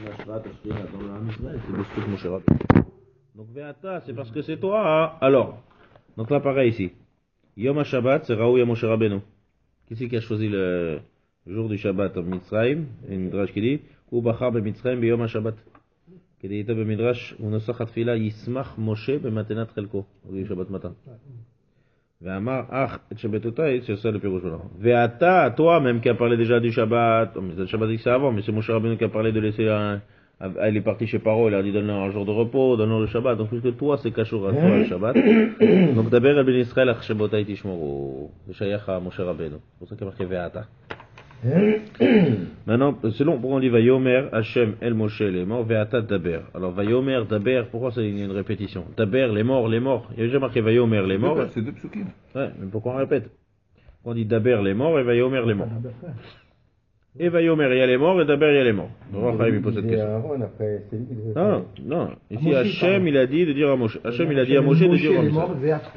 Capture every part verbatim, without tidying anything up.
Ashvat, Ashvat, dans le Ham Israël, c'est le truc Moshe Rabbeinu. Donc Ve'ata, c'est parce que c'est toi. Hein. Alors, donc là pareil ici. Yom HaShabbat, c'est Raoui à Moshe Rabbeinu. Qui c'est qui a choisi le, le jour du Shabbat en Mitzrayim? Et une Midrash qui dit Ou Bachar be Mitzrayim be Yom HaShabbat. Qui dit be Midrash, ou Nosach Atfila Yismach Moshe be Matenat Chelko. Au Shabbat matin. Ve'amar Ach et Shabbatotai, c'est ça le Pirouche là. Ve'ata, toi même qui a parlé déjà du Shabbat. Oh, mais le Shabbat c'est avant, mais c'est Moshe Rabbeinu qui a parlé de laisser un. Elle est partie chez Paro, il a dit donne-leur un jour de repos, donne-leur le Shabbat. Donc puisque toi c'est Kashur à toi le Shabbat. Donc d'abord Ben Israël Ach Shabbatai Tishmoru. C'est Shayach à Moshe Rabbeinu. C'est pour ça qu'il y a marqué Ve'ata. Maintenant, selon pourquoi on dit Vayomer Hashem El Moshe les morts, Ve'ata Daber. Alors Vayomer Daber, pourquoi c'est une répétition? Daber les morts, les morts. Il y a déjà marqué Vayomer les morts. C'est deux psukim. Ouais, mais pourquoi on répète? On dit Daber les morts et Vayomer les morts. Et Vayomer il y a les morts et Daber il y a les morts. Donc Raphaël il pose cette question. Non, non. Ici Hashem il a dit de dire à Moshe. Hashem il a dit à Moshe de dire à Moshe.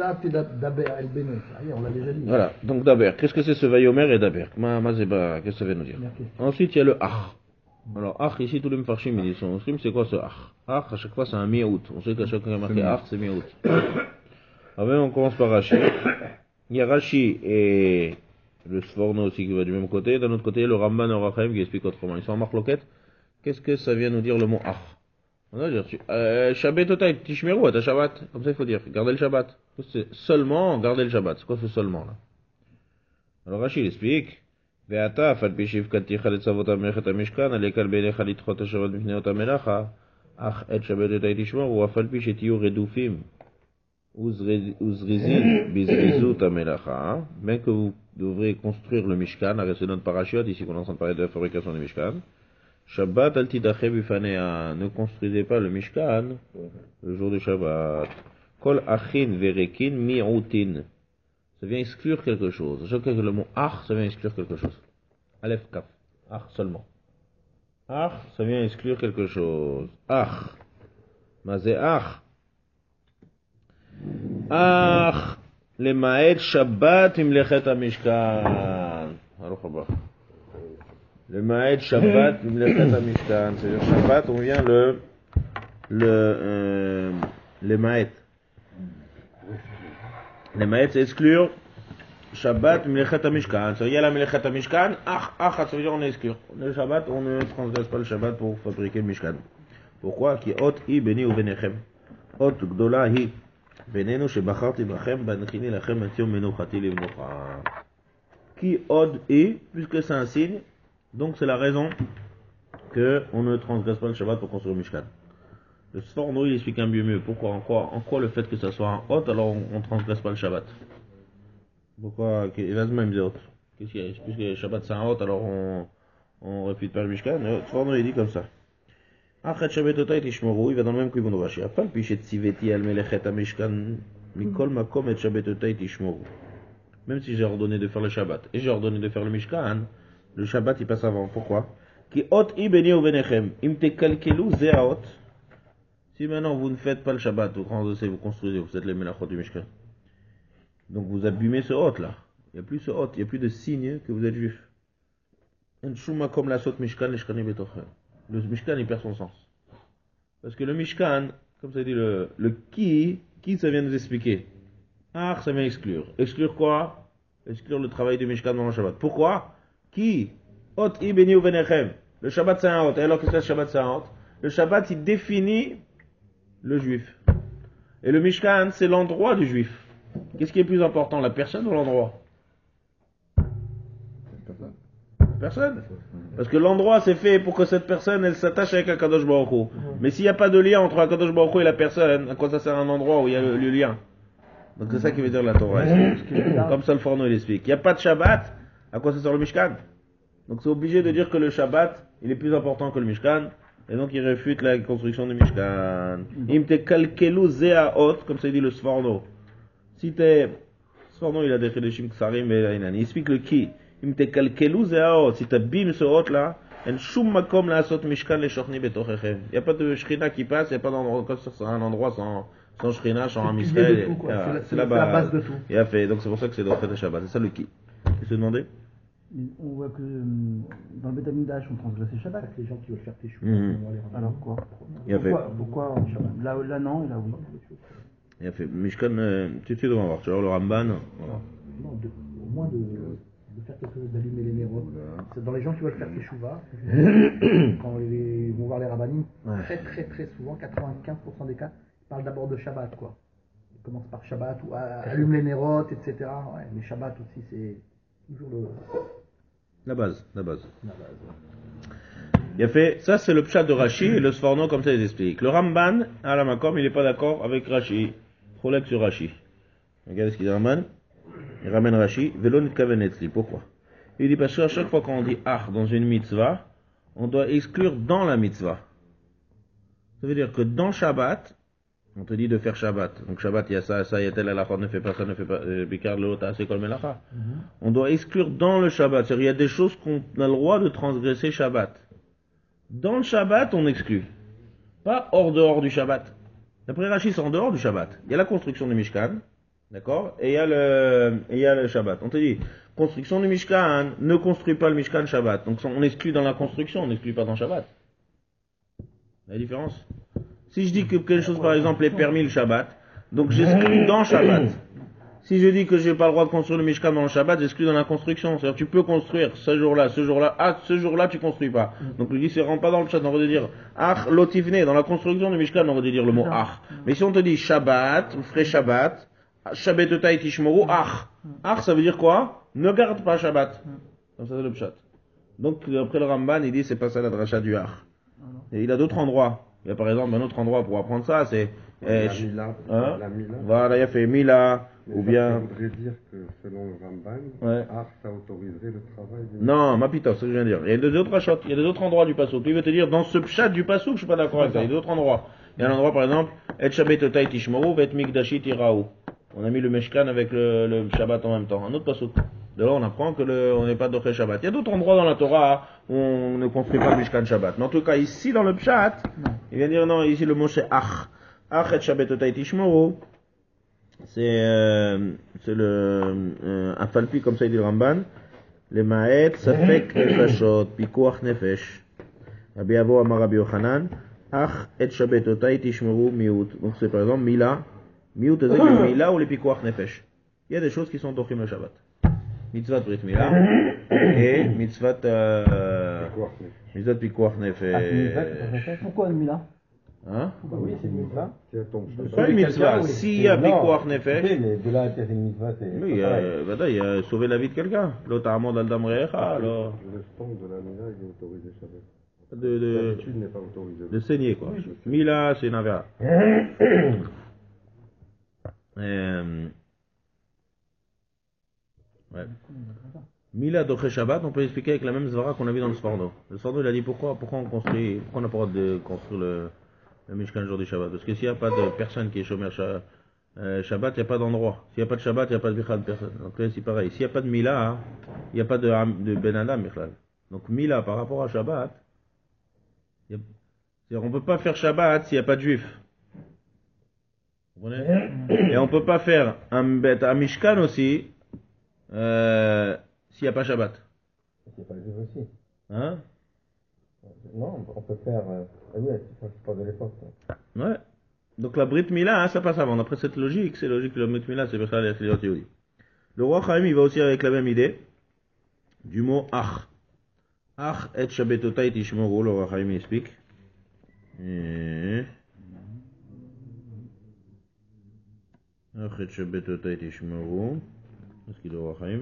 On l'a déjà dit. Voilà. Donc Daber. Qu'est-ce que c'est ce Vayomer et Daber? Mazeba, qu'est-ce que ça veut nous dire? Ensuite il y a le Ach. Alors Ach ici tous les Mefarshim ils disent son stream c'est quoi ce Ach? Ach à chaque fois c'est un mi-août. On sait qu'à chaque fois qu'il y a marqué Ach c'est mi-août. Alors on commence par Rashi. Il y a Rashi et le Sforno aussi qui va du même côté. D'un autre côté, le Ramban et le Raphaël qui explique autrement. Ils sont en marloquette. Qu'est-ce que ça vient nous dire le mot Ach? On va dire, Shabbat Otai, Tishmeru, à Shabbat. Comme ça il faut dire, gardez le Shabbat. C'est seulement garder le Shabbat. C'est quoi ce seulement là? Alors Rachid explique, Ve'ata, fal pishiv katicha le tzavot ha-melechet ha-mishkan, alekal beinecha litchot ha-shabbat b'fneot ha-melacha, ach et Shabbat Otai Tishmeru, afal pishet yu redufim, uzrizin, bizrizut ha-melacha, bien que vous devrez construire le Mishkan, à rester notre parachute, ici qu'on est en train de parler de la fabrication du Mishkan. Shabbat al tidache bifanea, ne construisez pas le Mishkan le jour du Shabbat. Kol achin verekin mi'utin, ça vient exclure quelque chose. Je crois que le mot ach, ça vient exclure quelque chose. Aleph kaf, ach seulement. Ach, ça vient exclure quelque chose. Ach, mazé ach. Ach. למעט שבת עם מלאכת המשכן. ברוך הבא. למעט שבת עם מלאכת המשכן. C'est-à-dire Shabbat, on vient le le euh, למעט. למעט c'est exclure Shabbat מלאכת המשכן. C'est-à-dire il y a la מלאכת המשכן, ach ach, ça veut dire on exclure. Le Shabbat, on ne transgresse pas le Shabbat pour fabriquer le Mishkan. Pourquoi? Qui ot i beni ou benechem. Ot gdola hi. בינינו שבחרתי בכם בהנחיני לכם את יום מנוחתי למנוחה. Qui od est, puisque c'est un signe, donc c'est la raison que on ne transgresse pas le Shabbat pour construire le Mishkan. Le Sforno il explique un peu mieux. Pourquoi, en quoi, en quoi le fait que ça soit un hot, alors on ne transgresse pas le Shabbat? Pourquoi? Qu'est-ce qu'il y a? Puisque le Shabbat c'est un hot, alors on on réfute pas le Mishkan. Le Sforno il dit comme ça. Achet Shabbatotai Tishmoru, il va dans le même coup de Rashi. Afal pichet tziveti al melechet ha-mishkan mikol makom et Shabbatotai Tishmoru. Même si j'ai ordonné de faire le Shabbat et j'ai ordonné de faire le Mishkan, le Shabbat il passe avant. Pourquoi? Ki ot i beni u benechem im tekalkelu ze haot. Si maintenant vous ne faites pas le Shabbat, vous transgressez, vous construisez, vous faites les melachot du Mishkan. Donc vous abîmez ce hot là. Il n'y a plus ce hot, il n'y a plus de signe que vous êtes juif. En shum makom lasot Mishkan leshkani betochem. Le Mishkan il perd son sens. Parce que le Mishkan, comme ça dit le, le qui, qui ça vient nous expliquer? Ah, ça vient exclure. Exclure quoi? Exclure le travail du Mishkan dans le Shabbat. Pourquoi? Qui? Ot i beni u benechem. Le Shabbat c'est un hot. Et alors qu'est-ce que le Shabbat c'est un hot? Le Shabbat il définit le juif. Et le Mishkan c'est l'endroit du juif. Qu'est-ce qui est plus important, la personne ou l'endroit? Personne. Parce que l'endroit c'est fait pour que cette personne elle s'attache avec Akadosh Baruch Hu. Mais s'il n'y a pas de lien entre Akadosh Baruch Hu et la personne, à quoi ça sert un endroit où il y a le, le lien? Donc c'est ça qui veut dire la Torah. Comme ça le Forno il explique. Il n'y a pas de Shabbat, à quoi ça sert le Mishkan? Donc c'est obligé de dire que le Shabbat il est plus important que le Mishkan. Et donc il réfute la construction du Mishkan. Im te kalkelu zehaot, comme ça il dit le Sforno. Si t'es... Sforno il a des Chedeshim Ksarim et il explique le qui. אם תקלקלו זה האות, si t'abîmes ce hôte là, אין שום מקום לעשות משכן לשוכני בתוככם. Il n'y a pas de Shrina qui passe, il n'y a pas d'endroit, c'est un endroit sans, sans Shrina, sans un Israël. C'est la base de tout. Il a fait, donc c'est pour ça que c'est dans le Shabbat. C'est ça le qui. Qu'est-ce que vous demandez? On voit que euh, dans le Beth Amikdash, on transgressait Shabbat. Les gens qui veulent faire Teshuvah, Mhm. on va les ramener. Alors quoi? Il a fait. Pourquoi, pourquoi en Shabbat? Là, là non, et là oui. Il a fait Mishkan, euh, tout de suite on va voir, tu vois le Ramban. Voilà. Non, de, au moins de, de faire quelque chose, d'allumer les nérodes. C'est dans les gens qui veulent faire Teshuvah, quand ils vont voir les rabbinim, Ouais. très très très souvent, quatre-vingt-quinze pour cent des cas, ils parlent d'abord de Shabbat, quoi. Ils commencent par Shabbat ou à- allument les nérodes, et cetera. Ouais, mais Shabbat aussi, c'est toujours le, La base, la base. la base. Il a fait, ça c'est le pshat de Rashi, et le Sforno comme ça il explique. Le Ramban, à la Makom, il n'est pas d'accord avec Rashi. Cholek sur Rashi. Regardez ce qu'il dit Ramban. Il ramène Rashi, Velo nitkaven etzli. Pourquoi? Il dit parce qu'à chaque fois qu'on dit Ach dans une mitzvah, on doit exclure dans la mitzvah. Ça veut dire que dans Shabbat, on te dit de faire Shabbat. Donc Shabbat, il y a ça, ça, il y a tel halakha, ne fais pas ça, ne fais pas, Bikar l'autre, c'est comme melacha. On doit exclure dans le Shabbat. C'est-à-dire, il y a des choses qu'on a le droit de transgresser Shabbat. Dans le Shabbat, on exclut. Pas hors dehors du Shabbat. D'après Rashi, c'est en dehors du Shabbat. Il y a la construction du Mishkan, d'accord, et il y a le, et il y a le Shabbat. On te dit, construction du Mishkan, ne construis pas le Mishkan Shabbat. Donc on exclut dans la construction, on n'exclut pas dans Shabbat. La différence. Si je dis que quelque chose, par exemple, est permis le Shabbat, donc j'exclus dans Shabbat. Si je dis que j'ai pas le droit de construire le Mishkan dans le Shabbat, j'exclus dans la construction. C'est-à-dire tu peux construire ce jour-là, ce jour-là, ah, ce jour-là tu construis pas. Donc il dit c'est rentre pas dans le chat, on aurait dû dire Ach lotivne, dans la construction du Mishkan, on aurait dû dire le mot Ach. Mais si on te dit Shabbat, vous ferez Shabbat, Shabbat tishmoru Ach. Ach ça veut dire quoi? Ne garde pas Shabbat. Comme ça c'est le pshat. Donc après le Ramban, il dit c'est pas ça la dracha du Ach. Et il a d'autres endroits. Il y a par exemple un autre endroit pour apprendre ça, c'est eh, La Mila, hein? la Mila. Voilà, il a fait Mila, Mais ou ça, bien... Ça voudrait dire que selon le Ramban, Ouais. Ach, ça autoriserait le travail du Non, ma pita, c'est ce que je viens de dire. Il y a des autres achats, il y a des autres endroits du Passouk. Il veut te dire, dans ce pshat du Passouk, je suis pas d'accord avec ça. Il y a d'autres endroits. Il y a un endroit, par exemple, Et Shabbat Otai Tishmoru, Vet Mikdashi Tiraou. On a mis le Meshkan avec le, le Shabbat en même temps. Un autre Passouk. De là, on apprend que le, on n'est pas d'Oché Shabbat. Il y a d'autres endroits dans la Torah où on ne construit pas le Mishkan Shabbat. Mais en tout cas, ici, dans le pshat, il vient dire non, ici le mot c'est Ach. Ach et Shabbat Otai Tishmoru. C'est, euh, c'est le, euh, un falpi, comme ça il dit le Ramban. Le Maet, Safek et Kashot, Pikuach Nefesh. Rabbi Avo Amar Rabbi Yochanan, Ach et Shabbat Otai Tishmoru Miut. Donc c'est par exemple Mila. Miut, c'est le Mila ou le Pikuach Nefesh. Il y a des choses qui sont dochim le Shabbat. Mitzvah Brit Mila et Mitzvah, euh, Mitzvah Pikuach Nefesh. Pourquoi une Mila? Hein? Bah oui, c'est une mitzvah. C'est ton C'est pas une mitzvah. S'il y a Pikuach Nefesh. Oui, mais de là à dire une mitzvah, c'est. Oui, il y a, voilà, il y a sauvé la vie de quelqu'un. L'autre a amende al-dam re'echa, alors. Le stand de la Mila, il est autorisé Shabbat. De, de, L'habitude n'est pas autorisée. de saigner, quoi. Mila, c'est une avera. euh, ouais. Mila d'Oché Shabbat, on peut expliquer avec la même zvara qu'on a vu dans le Sforno. Le Sforno, il a dit pourquoi, pourquoi on construit, pourquoi on n'a pas le droit de construire le, le Mishkan le jour du Shabbat. Parce que s'il n'y a pas de personne qui est chômeur euh, Shabbat, il n'y a pas d'endroit. S'il n'y a pas de Shabbat, il n'y a pas de Bichal de personne. Donc là, c'est pareil. S'il n'y a pas de Mila, hein, il n'y a pas de, de Ben Adam, Bichal. Donc Mila, par rapport à Shabbat, il y a, c'est-à-dire, on ne peut pas faire Shabbat s'il n'y a pas de Juif. Vous comprenez? Et on ne peut pas faire un, bet, un Mishkan aussi, euh, s'il n'y a pas Shabbat. C'est pas le juif aussi. Hein? Non, on peut faire. Euh... Ah oui, c'est pas de l'époque. Ouais. Donc la Brit Mila, hein, ça passe avant. D'après cette logique, c'est logique que la Brit Mila, c'est pour ça les Yehudi. Le roi Chaim, il va aussi avec la même idée du mot Ach. Ach et Shabbatotai Tishmoru, le roi Chaim explique. Et... Ach et Shabbatotai Tishmoru. Qu'est-ce qu'il dit le roi Chaim?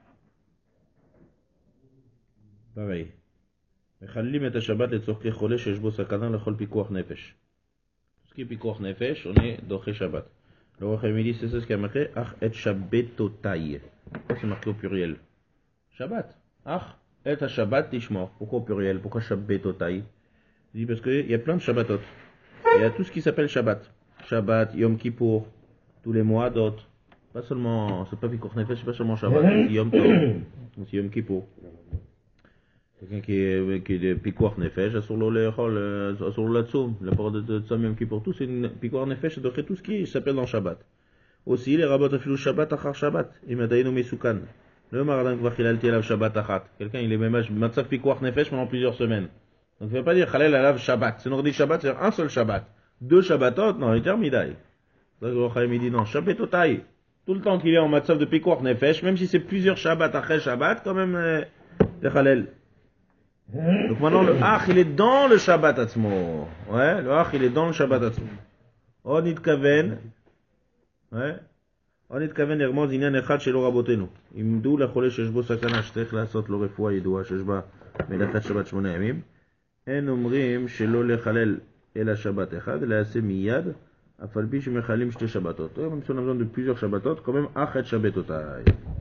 pareil. מחללים את השבת לצורכי חולה שיש בו סכנה לכל פיקוח נפש. tout ce qui est pikuach nefesh, on est doché Shabbat. Le roi Hamidi, c'est ça ce qui a marqué, ach et shabbatotai. Pourquoi c'est marqué au pluriel? Shabbat. Ach et Shabbat tishmor. Pourquoi au pluriel? Pourquoi shabbatotai? Il dit parce qu'il y a plein de Shabbatot. Il y a tout ce qui s'appelle Shabbat. Shabbat, Yom Kippour, tous les mois d'autres. Pas seulement, c'est pas pikuach nefesh, c'est pas seulement Shabbat, c'est Yom Tov, c'est Yom Kippour. Quelqu'un qui est, qui est de pikuach nefesh, asur le lechol, asur le tzum, la parole de tzom yom kippour, tout c'est une pikuach nefesh, donc tout ce qui s'appelle dans Shabbat. Aussi, les rabbins afilou Shabbat achar Shabbat, imadainu mesukan. Le Maradin כבר חיללתי עליו שבת אחת. Quelqu'un il est même במצב פיקוח נפש pendant plusieurs semaines. Donc il ne veut pas dire חלל עליו שבת. Si on dit שבת, c'est un seul שבת. Deux שבתות, non, יותר מדי. Donc le Chaim il dit non, שבתותיי. Tout le temps qu'il est en מצב de פיקוח נפש, même si c'est plusieurs שבת après שבת, quand même, c'est חלל. Donc maintenant le ach il est dans le שבת עצמו. Ouais, le ach il est dans le שבת עצמו. עוד נתכוון, ouais. עוד נתכוון לרמוז עניין אחד שלא רבותינו. עמדו לחולה שיש בו סכנה שצריך לעשות לו רפואה ידועה שיש בה מלאכת שבת שמונה ימים. אין אומרים שלא לחלל אלא שבת אחד, אלא יעשה מיד, אף על פי שמחללים שתי שבתות. même si on a besoin de plusieurs שבתות, quand même אחת שבתותיי.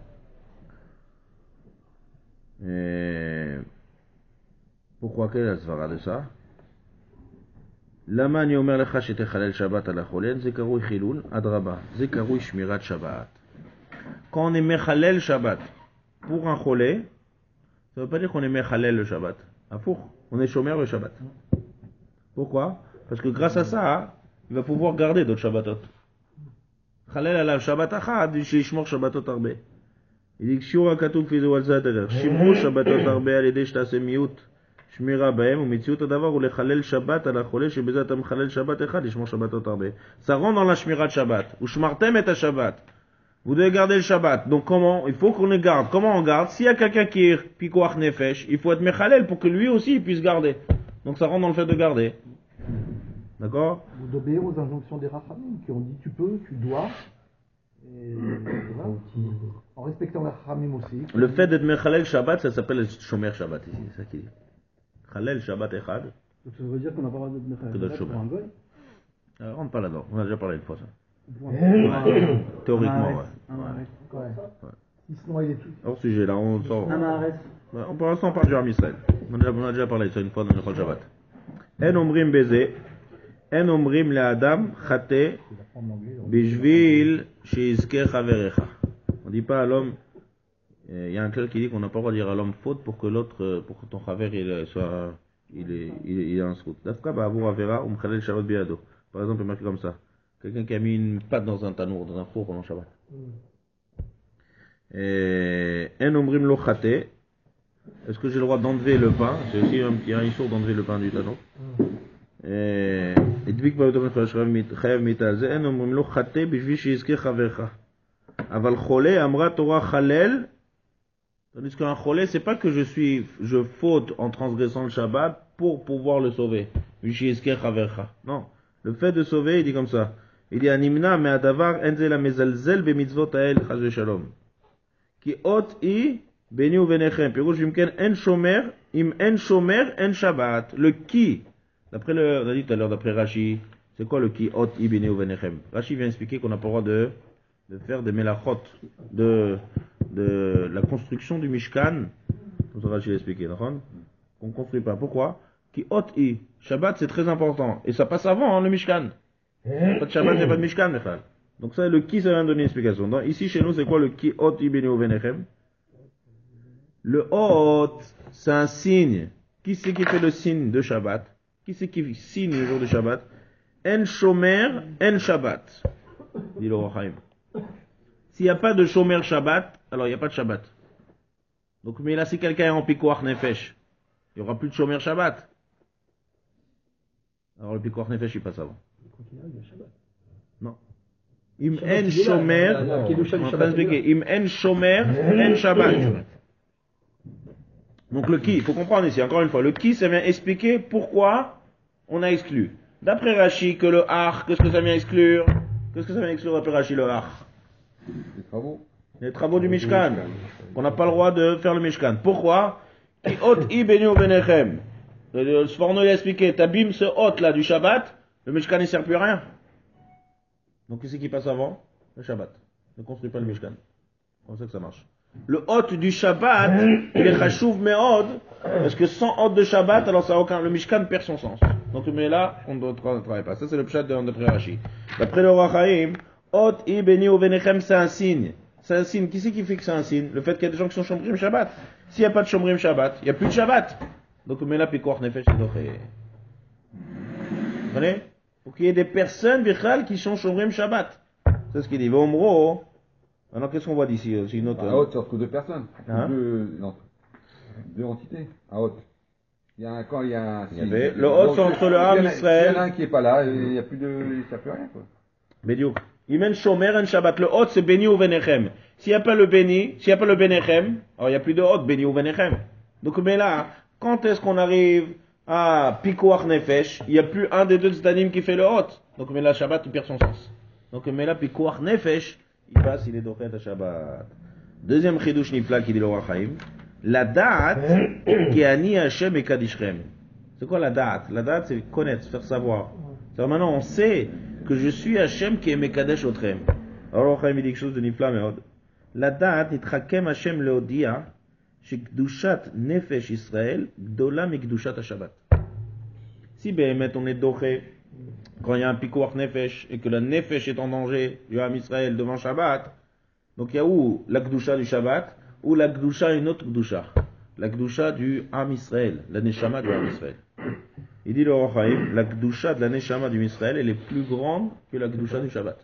pourquoi quelle est la svara de ça? למה אני אומר לך שתחלל שבת על החולה? זה קרוי חילול, אדרבה, זה קרוי שמירת שבת. Quand on est מחלל שבת pour un חולה, ça veut pas dire qu'on est מחלל le שבת. הפוך, on est שומר le שבת. Pourquoi? Parce que grâce à ça, il va pouvoir garder d'autres שבתות. חלל עליו שבת אחת, שישמור שבתות הרבה. il dit שיעור הכתוב כפי זהו על זה הדרך. שימור שבתות הרבה על ידי שתעשה מיעוט שמירה בהם, ומציאות הדבר הוא לחלל שבת על החולה, שבזה אתה מחלל שבת אחד, לשמור שבתות הרבה. Ça rentre dans la שמירת שבת. ושמרתם את השבת. Vous devez garder le Shabbat. Donc comment? Il faut qu'on le garde. Comment on garde? S'il y a quelqu'un qui est pikoach nefesh, il faut être mechalel pour que lui aussi il puisse garder. Donc ça rentre dans le fait de garder. D'accord? Ou d'obéir aux injonctions des Rachamim qui ont dit tu peux, tu dois. Et voilà. En respectant les Rachamim aussi. Le fait d'être mechalel Shabbat, ça s'appelle le Shomer Shabbat ici. C'est ça qu'il dit. Chalel Shabbat Echad. Donc ça veut dire qu'on n'a pas le droit de mettre un goy? On rentre pas là-dedans. On a déjà parlé une fois ça. Ouais. Théoriquement, ouais. Ouais. Ouais. Si sinon il est tout. Hors sujet, là, on sort. Ouais, on, pour l'instant, on parle du Ham Israël. On a, déjà, on a déjà parlé de ça une fois dans le Chol Shabbat. En omrim beze, en omrim le Adam chate, bishvil sheizke chaverecha. On dit pas à l'homme, il y a un clerc qui dit qu'on n'a pas le droit de dire à l'homme faute pour que l'autre, pour que ton chaver il soit, il est, il est, il est en route. Dafka ba'avur avera um chalel shabbat biado. Par exemple, il marque comme ça. Quelqu'un qui a mis une pâte dans un tanour, dans un four pendant Shabbat. En omrim lo chate. Est-ce que j'ai le droit d'enlever le pain? C'est aussi un petit issour d'enlever le pain du tanour. Et dvik ba'otom chayav mital. En omrim lo chate bishvil sheizke chavercha. Aval chole amra Torah chalel. Tandis qu'un cholé, c'est pas que je suis, je faute en transgressant le Shabbat pour pouvoir le sauver. Non. Le fait de sauver, il dit comme ça. Il dit, Animna me adavar enze la mezalzel be mitzvot ael chaz v'shalom. Ki ot i beni u venechem. Pirouche vimken en shomer, im en shomer, en Shabbat. Le qui, d'après le, on a dit tout à l'heure, d'après Rashi, c'est quoi le qui ot i beni u venechem? Rashi vient expliquer qu'on n'a pas le droit de, de faire des melachot, de, de la construction du Mishkan, comme ça Rachid l'a expliqué, on ne construit pas. Pourquoi? Qui hot i, Shabbat c'est très important, et ça passe avant hein, le Mishkan. Pas de Shabbat, il n'y a pas de Mishkan, Michal. Donc ça, le qui, ça vient donner une explication. Donc, ici chez nous, c'est quoi le qui hot i beni u venechem? Le hot, c'est un signe. Qui c'est qui fait le signe de Shabbat? Qui c'est qui signe le jour de Shabbat? En shomer, en Shabbat, dit le Rochaim. S'il n'y a pas de Shomer Shabbat, alors il n'y a pas de Shabbat. Donc, mais là, si quelqu'un est en Pikoach Nefesh, il n'y aura plus de Shomer Shabbat. Alors le Pikoach Nefesh, il passe avant. Non. Im en Shomer, on va expliquer. Im en Shomer, en Shabbat. Donc le qui, il faut comprendre ici, encore une fois, le qui, ça vient expliquer pourquoi on a exclu. D'après Rashi, que le Har, qu'est-ce que ça vient exclure? Qu'est-ce que ça vient exclure d'après Rashi, le Har? Les travaux. Les travaux du Mishkan. On n'a pas le droit de faire le Mishkan. Pourquoi? Ki hot i beni u venechem. Le Sforno il a expliqué, t'abîmes ce hot là du Shabbat, le Mishkan il sert plus à rien. Donc qu'est-ce qui passe avant? Le Shabbat. Ne construis pas le Mishkan. C'est comme ça que ça marche. Le hot du Shabbat, il est chashuv me'od, parce que sans hot de Shabbat, alors ça a aucun, le Mishkan perd son sens. Donc mais là, on ne travaille pas. Ça c'est le pshat d'après Rashi. D'après le Rachaim, hot i beni u venechem, c'est un signe. C'est un signe. Qui c'est qui fait que c'est un signe? Le fait qu'il y a des gens qui sont Shomrim Shabbat. S'il n'y a pas de Shomrim Shabbat, il n'y a plus de Shabbat. Donc, mais là, Pikoach Nefesh, c'est doché. Vous comprenez? Pour qu'il y ait des personnes, Bichal, qui sont Shomrim Shabbat. C'est ce qu'il dit. Vomro, Alors qu'est-ce qu'on voit d'ici? C'est une autre. À haute, c'est entre deux personnes. Hein deux, non, deux entités. À haute. Il y a un, quand il y a un. Il y avait- le haute, c'est entre le Ham, Israël. Il y en a un qui est pas là, il n'y a plus de. Il n'y a plus rien, quoi. Bediuk. Imen shomer en Shabbat. Le hot, c'est béni ou venechem. S'il n'y a pas le béni, s'il n'y a pas le benechem, alors il n'y a plus de hot, béni ou venechem. Donc, mais là, quand est-ce qu'on arrive à pikoach nefesh, il n'y a plus un des deux tzdadim qui fait le hot. Donc, mais là, Shabbat, il perd son sens. Donc, mais là, pikoach nefesh, il passe, il est dochet à Shabbat. Deuxième chidush nifla qui dit le Rachaim. La date qui a ni Hashem et Kadishrem. C'est quoi la date? La date, c'est connaître, faire savoir. Alors maintenant, on sait que je suis Hashem qui est Mekadesh Otrem. Alors, Chaim dit quelque chose de nifla meod. La date, Nitchakem Hashem leodia, shekdushat nefesh Israël, gdola mikdushat Shabbat. Si Behemet on est doché, quand il y a un pikoach nefesh, et que la nefesh est en danger, du Ham Israël devant Shabbat, donc il y a où la kdusha du Shabbat, ou la kdusha une autre kdusha. La kdusha du Ham Israël, la neshama du Ham Israël. Il dit le Rachaim, la Kedusha de la Neshama du Israël, elle est plus grande que la Kedusha du Shabbat.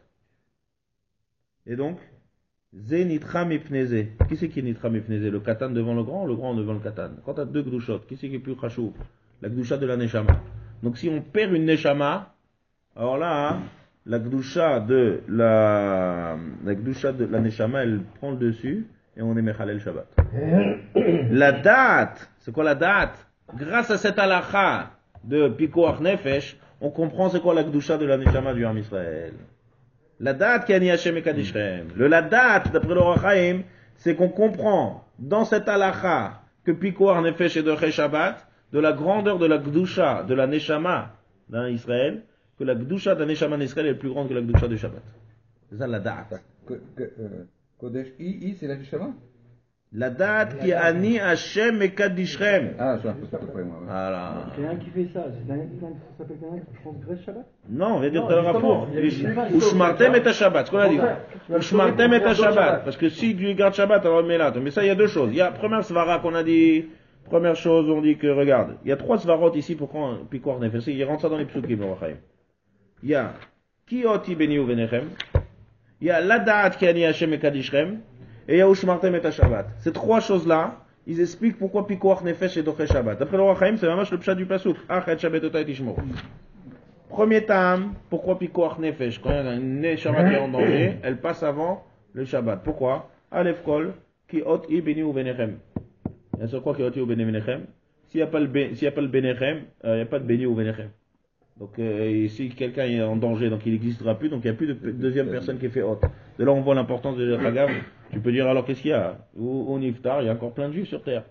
Et donc, Zé Nitra Mipneze. Qui c'est qui est Nitra Mipneze? Le Katan devant le grand ou le grand devant le Katan? Quand tu as deux Kedushot, qui c'est qui est plus Khashou? La Kedusha de la Neshama. Donc si on perd une Neshama, alors là, hein, la Kedusha de la, la Kedusha de la Neshama, elle prend le dessus et on est Mechalel Shabbat. La date, c'est quoi la date? Grâce à cette halakha de Pikoach Nefesh, on comprend c'est quoi la Kedusha de la Neshama du Ham Israël. La date qui a ni Hashem et Kadishrem. Le la date, d'après le Rachaim, c'est qu'on comprend dans cette halakha que Pikoach Nefesh est de Shabbat, de la grandeur de la Kedusha de la Neshama d'un Israël, que la Kedusha de la Neshama d'Israël est plus grande que la Kedusha du Shabbat. C'est ça la date. Que- que, euh, Kodesh I, I, c'est la Neshama? La date qui a ni Hashem et Kadishrem. Ah, j'ai un peu ça à peu près, moi. ouais. Voilà. Quelqu'un qui fait ça, c'est quelqu'un quelqu'un qui s'appelle quelqu'un qui transgresse Shabbat. Non, on vient de dire Non, tout à l'heure justement, rapport. il y a une- Ou shmartem et Shabbat. Ce qu'on a dit. Ouais. Ou shmartem et Shabbat. Shabbat. Parce que si tu gardes Shabbat, alors met là. Mais ça, il y a deux choses. Il y a première svara qu'on a dit. Première chose, on dit que, regarde, il y a trois svarot ici pour qu'on Pikoach Nefesh. Il rentre ça dans les psukim, le Rachaim. Il y a Ki oti beni u venechem. Il y a Ladat ki ani Hashem et Kadishrem. Et il y a Ushmartem et Shabbat. Ces trois choses-là, ils expliquent pourquoi Pikoach Nefesh est Doché Shabbat. D'après le Rachaim, c'est vraiment le pshat du pasuk. Achet Shabbat Otay Tishmor. Premier tam, pourquoi Pikoach Nefesh? Quand il y a une Neshama qui est en danger, elle passe avant le Shabbat. Pourquoi? Aleph Kol, Ki ot i beni u venechem. Il y a sur quoi Ki ot i u beni venechem? S'il n'y a pas le ben- s'il y a pas le benechem, euh, il n'y a pas de beni ou venechem. Donc, euh, si quelqu'un est en danger, donc il n'existera plus, donc il n'y a plus de pe- deuxième personne qui fait hôte. De là, on voit l'importance de Chagav. Tu peux dire, alors qu'est-ce qu'il y a? Au, au Niftar, il y a encore plein de juifs sur terre.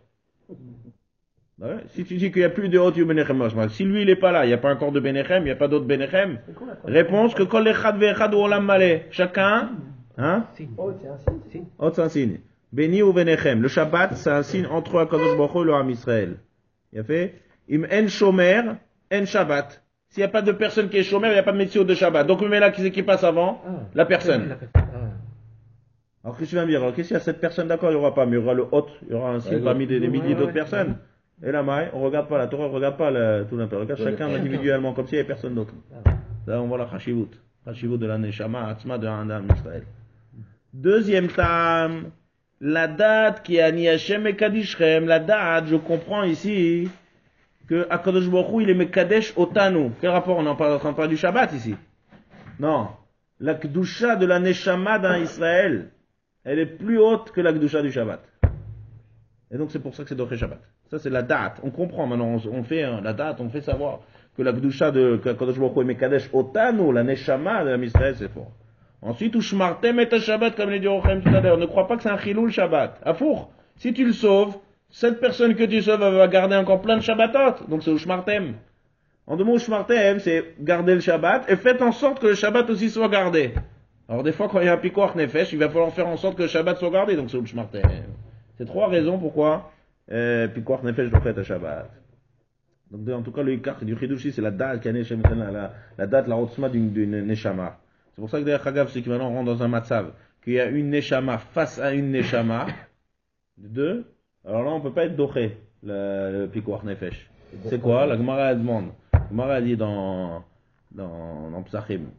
Bah ouais. Si tu dis qu'il n'y a plus de hôte, Benechem, si lui il n'est pas là, il n'y a pas encore de Benechem, il n'y a pas d'autre Benechem. Réponse que Kol Echad Ve'echad ou Olam Maleh. Chacun, hein? Oh, c'est un signe. signe. Hôte, c'est un signe. Béni ou Benechem. Le Shabbat, c'est un signe entre Akadosh Baruch Hu et le Ham Israël. Il a fait, Im en Shomer, en Shabbat. S'il n'y a pas de personne qui est chômeur, il n'y a pas de métier de Shabbat. Donc, mais là, qui c'est qui passe avant? Ah. La personne. Ah. Alors, qu'est-ce que tu vas me dire? Alors, qu'est-ce qu'il y a cette personne? D'accord, il n'y aura pas, mais il y aura le hôte, il y aura un signe Ouais, parmi des, des ouais, milliers ouais, d'autres ouais. personnes. Et la maille, on regarde pas la Torah, on regarde pas le, tout l'intérieur. On regarde Ouais, chacun ouais. individuellement, comme s'il n'y avait personne d'autre. Là, on voit la Chashivut. Chashivut de la Neshama, Atzma de Adam Israël. Deuxième tam, la date qui a ni Hashem et Kadishrem, la date, je comprends ici, que Akadosh Baruch Hu, il est Mekadesh Otanu. Quel rapport? On est en train de parler du Shabbat ici. Non. La Kedusha de la Neshama d'un Israël, elle est plus haute que la Kedusha du Shabbat. Et donc c'est pour ça que c'est Doché Shabbat. Ça c'est la date. On comprend maintenant, on, on fait hein, la date, on fait savoir que la Kedusha de Akadosh Baruch Hu est Mekadesh Otanu, la Neshama de Israël, c'est fort. Ensuite, Ushmartem et Shabbat, comme l'a dit Rochaim tout à l'heure. Ne crois pas que c'est un Chilul Shabbat. Afour, si tu le sauves, cette personne que tu sauves, elle va garder encore plein de Shabbatot. Donc c'est Ushmartem. En deux mots, Ushmartem, c'est garder le Shabbat et faites en sorte que le Shabbat aussi soit gardé. Alors des fois, quand il y a un Pikoach Nefesh, il va falloir faire en sorte que le Shabbat soit gardé. Donc c'est Ushmartem. C'est trois raisons pourquoi euh, Pikoach Nefesh doit faire le Shabbat. Donc en tout cas, le Ikar du Chidushi, c'est la date, la, la, la date, la Rotzma d'une, d'une Neshama. C'est pour ça que derrière Chagav, c'est que maintenant on rentre dans un matzav, qu'il y a une Neshama face à une Neshama, deux, alors là on peut pas être doché, le, le Pikoach Nefesh. C'est quoi? La Gemara elle demande. La Gemara elle dit dans, dans, dans Psachim.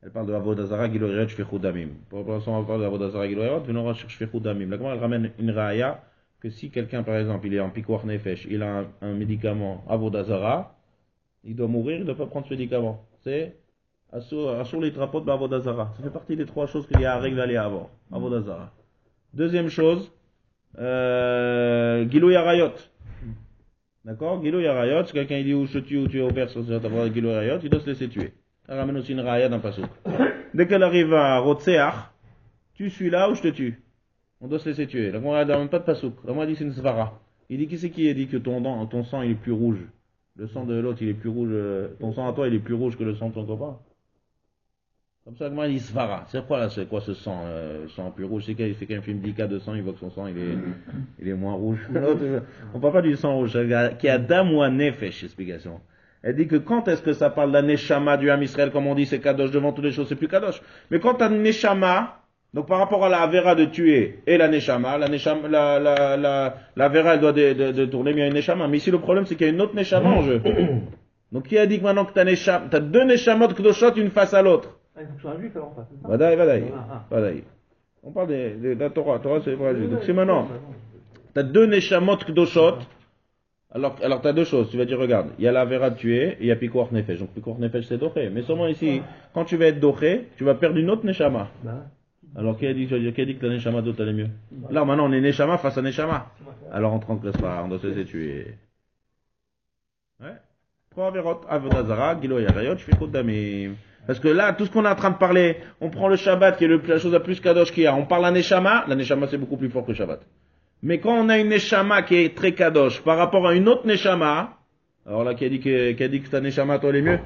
Elle parle de Avodazara, Gilo Erot, Shfichut Damim. Pour l'instant, on va parler de Avodazara, Gilo Erot, venons à Shfichut Damim. La Gemara, elle ramène une raya que si quelqu'un, par exemple, il est en Pikuach Nefesh, il a un, un médicament Avodazara, il doit mourir, il ne doit pas prendre ce médicament. C'est Assur les trapotes d'Avodazara. Ça fait partie des trois choses qu'il y a à régler avant. Avodazara. Deuxième chose, euh, Gilo Yarayot. D'accord? Gilo Yarayot, si quelqu'un dit où je te tue ou tu es au perse, Gilo Yarayot, il doit se laisser tuer. Elle ramène aussi une raya dans Passouk. Dès qu'elle arrive à Rotseach, tu suis là ou je te tue. On doit se laisser tuer. La Gemara n'a même pas de Passouk. La Gemara dit c'est une svara. Il dit qui c'est qui a dit que ton, ton sang il est plus rouge. Le sang de l'autre il est plus rouge. Ton sang à toi il est plus rouge que le sang de ton copain. Comme ça, la Gemara dit svara. C'est quoi là, c'est quoi ce sang, euh, le sang plus rouge? C'est qu'il fait qu'un film dix cas de sang, il voit que son sang il est, il est moins rouge. On parle pas du sang rouge. Qui a dam ou un nefesh, explication. Elle dit que quand est-ce que ça parle d'un neshama du Ham Israël, comme on dit, c'est kadosh devant toutes les choses, c'est plus kadosh. Mais quand t'as un neshama, donc par rapport à la avera de tuer et la neshama, la neshama, la, la, la, la avera elle doit de, de, de tourner, mais il y a une neshama. Mais ici le problème c'est qu'il y a une autre neshama en jeu. Donc qui a dit que maintenant que t'as neshama, t'as deux neshamot kdoshot une face à l'autre? Ah, il faut que je sois un juif alors, pas, c'est ça? Vadaï, vadaï, Ah, ah. vadaï. On parle de, de, de la Torah, Torah c'est pas juif. Donc c'est maintenant. T'as deux neshamot kdoshot. Alors, alors tu as deux choses, tu vas dire, regarde, il y a la vera de tuer et il y a Pikuach Nefesh. Donc Pikuach Nefesh c'est doché. Mais seulement ici, quand tu vas être doché, tu vas perdre une autre Neshama. Alors qui a dit, qui a dit que la Neshama d'autre allait mieux? Là maintenant on est Neshama face à Neshama. Alors on transgresse pas, on doit se laisser tuer. Ouais. Trois Averot, Avodazara, Gilo Yarayot, Shfichut Damim. Parce que là, tout ce qu'on est en train de parler, on prend le Shabbat qui est le, la chose la plus kadosh qu'il y a. On parle à Neshama, la Neshama c'est beaucoup plus fort que le Shabbat. Mais quand on a une neshama qui est très kadosh par rapport à une autre neshama, alors là qui a dit que, qui a dit que ta neshama toi elle est mieux.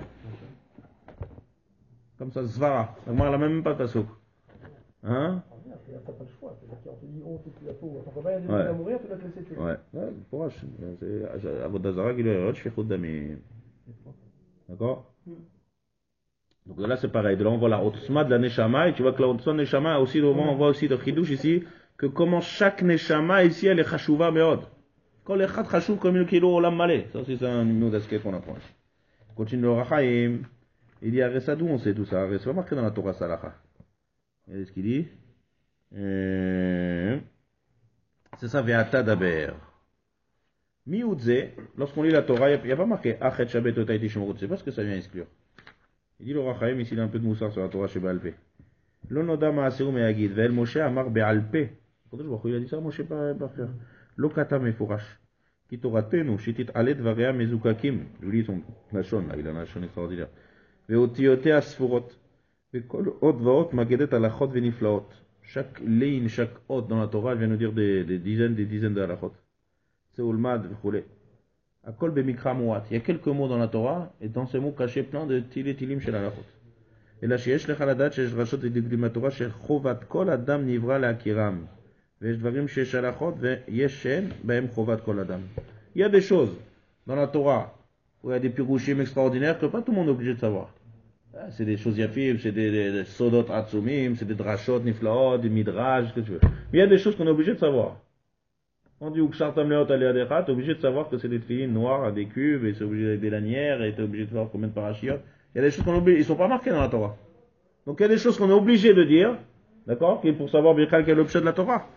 Comme ça, zvara. Moi elle a même pas de pasuk. Hein? T'as pas le choix. C'est-à-dire qu'on te dit, oh, tu la peau, ton copain il Ouais. va mourir, tu dois te laisser tuer. Ouais. Ouais, courage. C'est Avodazara, Gilo Yarayot, Shfichut Damim. D'accord? Donc là c'est pareil. De là on voit la Otsma de la neshama et tu vois que la Otsma de la neshama aussi, on voit aussi le chidouche ici. Que comment chaque neshama ici elle est chashuva meod. Quand les chat chashuv comme le kilo olam malé. Ça c'est un numéro d'asket qu'on apprend. Continue le rachaim. Il dit arrête ça d'où on sait tout ça. C'est pas marqué dans la Torah Salacha. Regardez ce qu'il dit. Euh... C'est ça ve'ata daber. Miudze. Lorsqu'on lit la Torah, il n'y a pas marqué achet shabet otaiti shemorot. C'est pas ce que ça vient exclure. Il dit le rachaim ici il a un peu de moussard sur la Torah chez Baal Peh. Lo noda ma'aseu me'agid ve'el Moshe amar be'al peh. Il a dit ça, Moshe par cœur. Lo kata mefurash. Ki toratenu shitit alet varia mezukakim. Je lis son lachon, là, il a un lachon extraordinaire. Ve'otiote asfurot. Ve'kol ot va'ot magedet alachot ve'niflaot. Chaque ligne, chaque ot dans la Torah, elle vient nous dire des, des dizaines, des dizaines de halachot. C'est ulmad v'choulé. Akol be'mikra muat. Il y a quelques mots dans la Torah, et dans ces mots cachés plein de tilet tilim chez halachot. אלא שיש לך לדעת שיש דרשות לדקדים בתורה שחובת כל אדם נברא להכירם. ויש דברים שיש הלכות ויש שאין בהם חובת כל אדם. Il y a des choses dans la Torah où il y a des pirouchim extraordinaires que pas tout le monde est obligé de savoir. C'est des choses yafim, c'est des, des, des sodot atzumim, c'est des drashot niflaot, des midrash, ce que tu veux. Mais il y a des choses qu'on est obligé de savoir. On dit ukshartam leot aliadecha, tu es obligé de savoir que c'est des filles noires à des cubes et c'est obligé avec des lanières et tu es obligé de savoir combien de parachiotes. Il y a des choses qu'on oublie, ils ne sont pas marqués dans la Torah. Donc il y a des choses qu'on est obligé de dire, d'accord, pour savoir bien quel est l'objet de la Torah.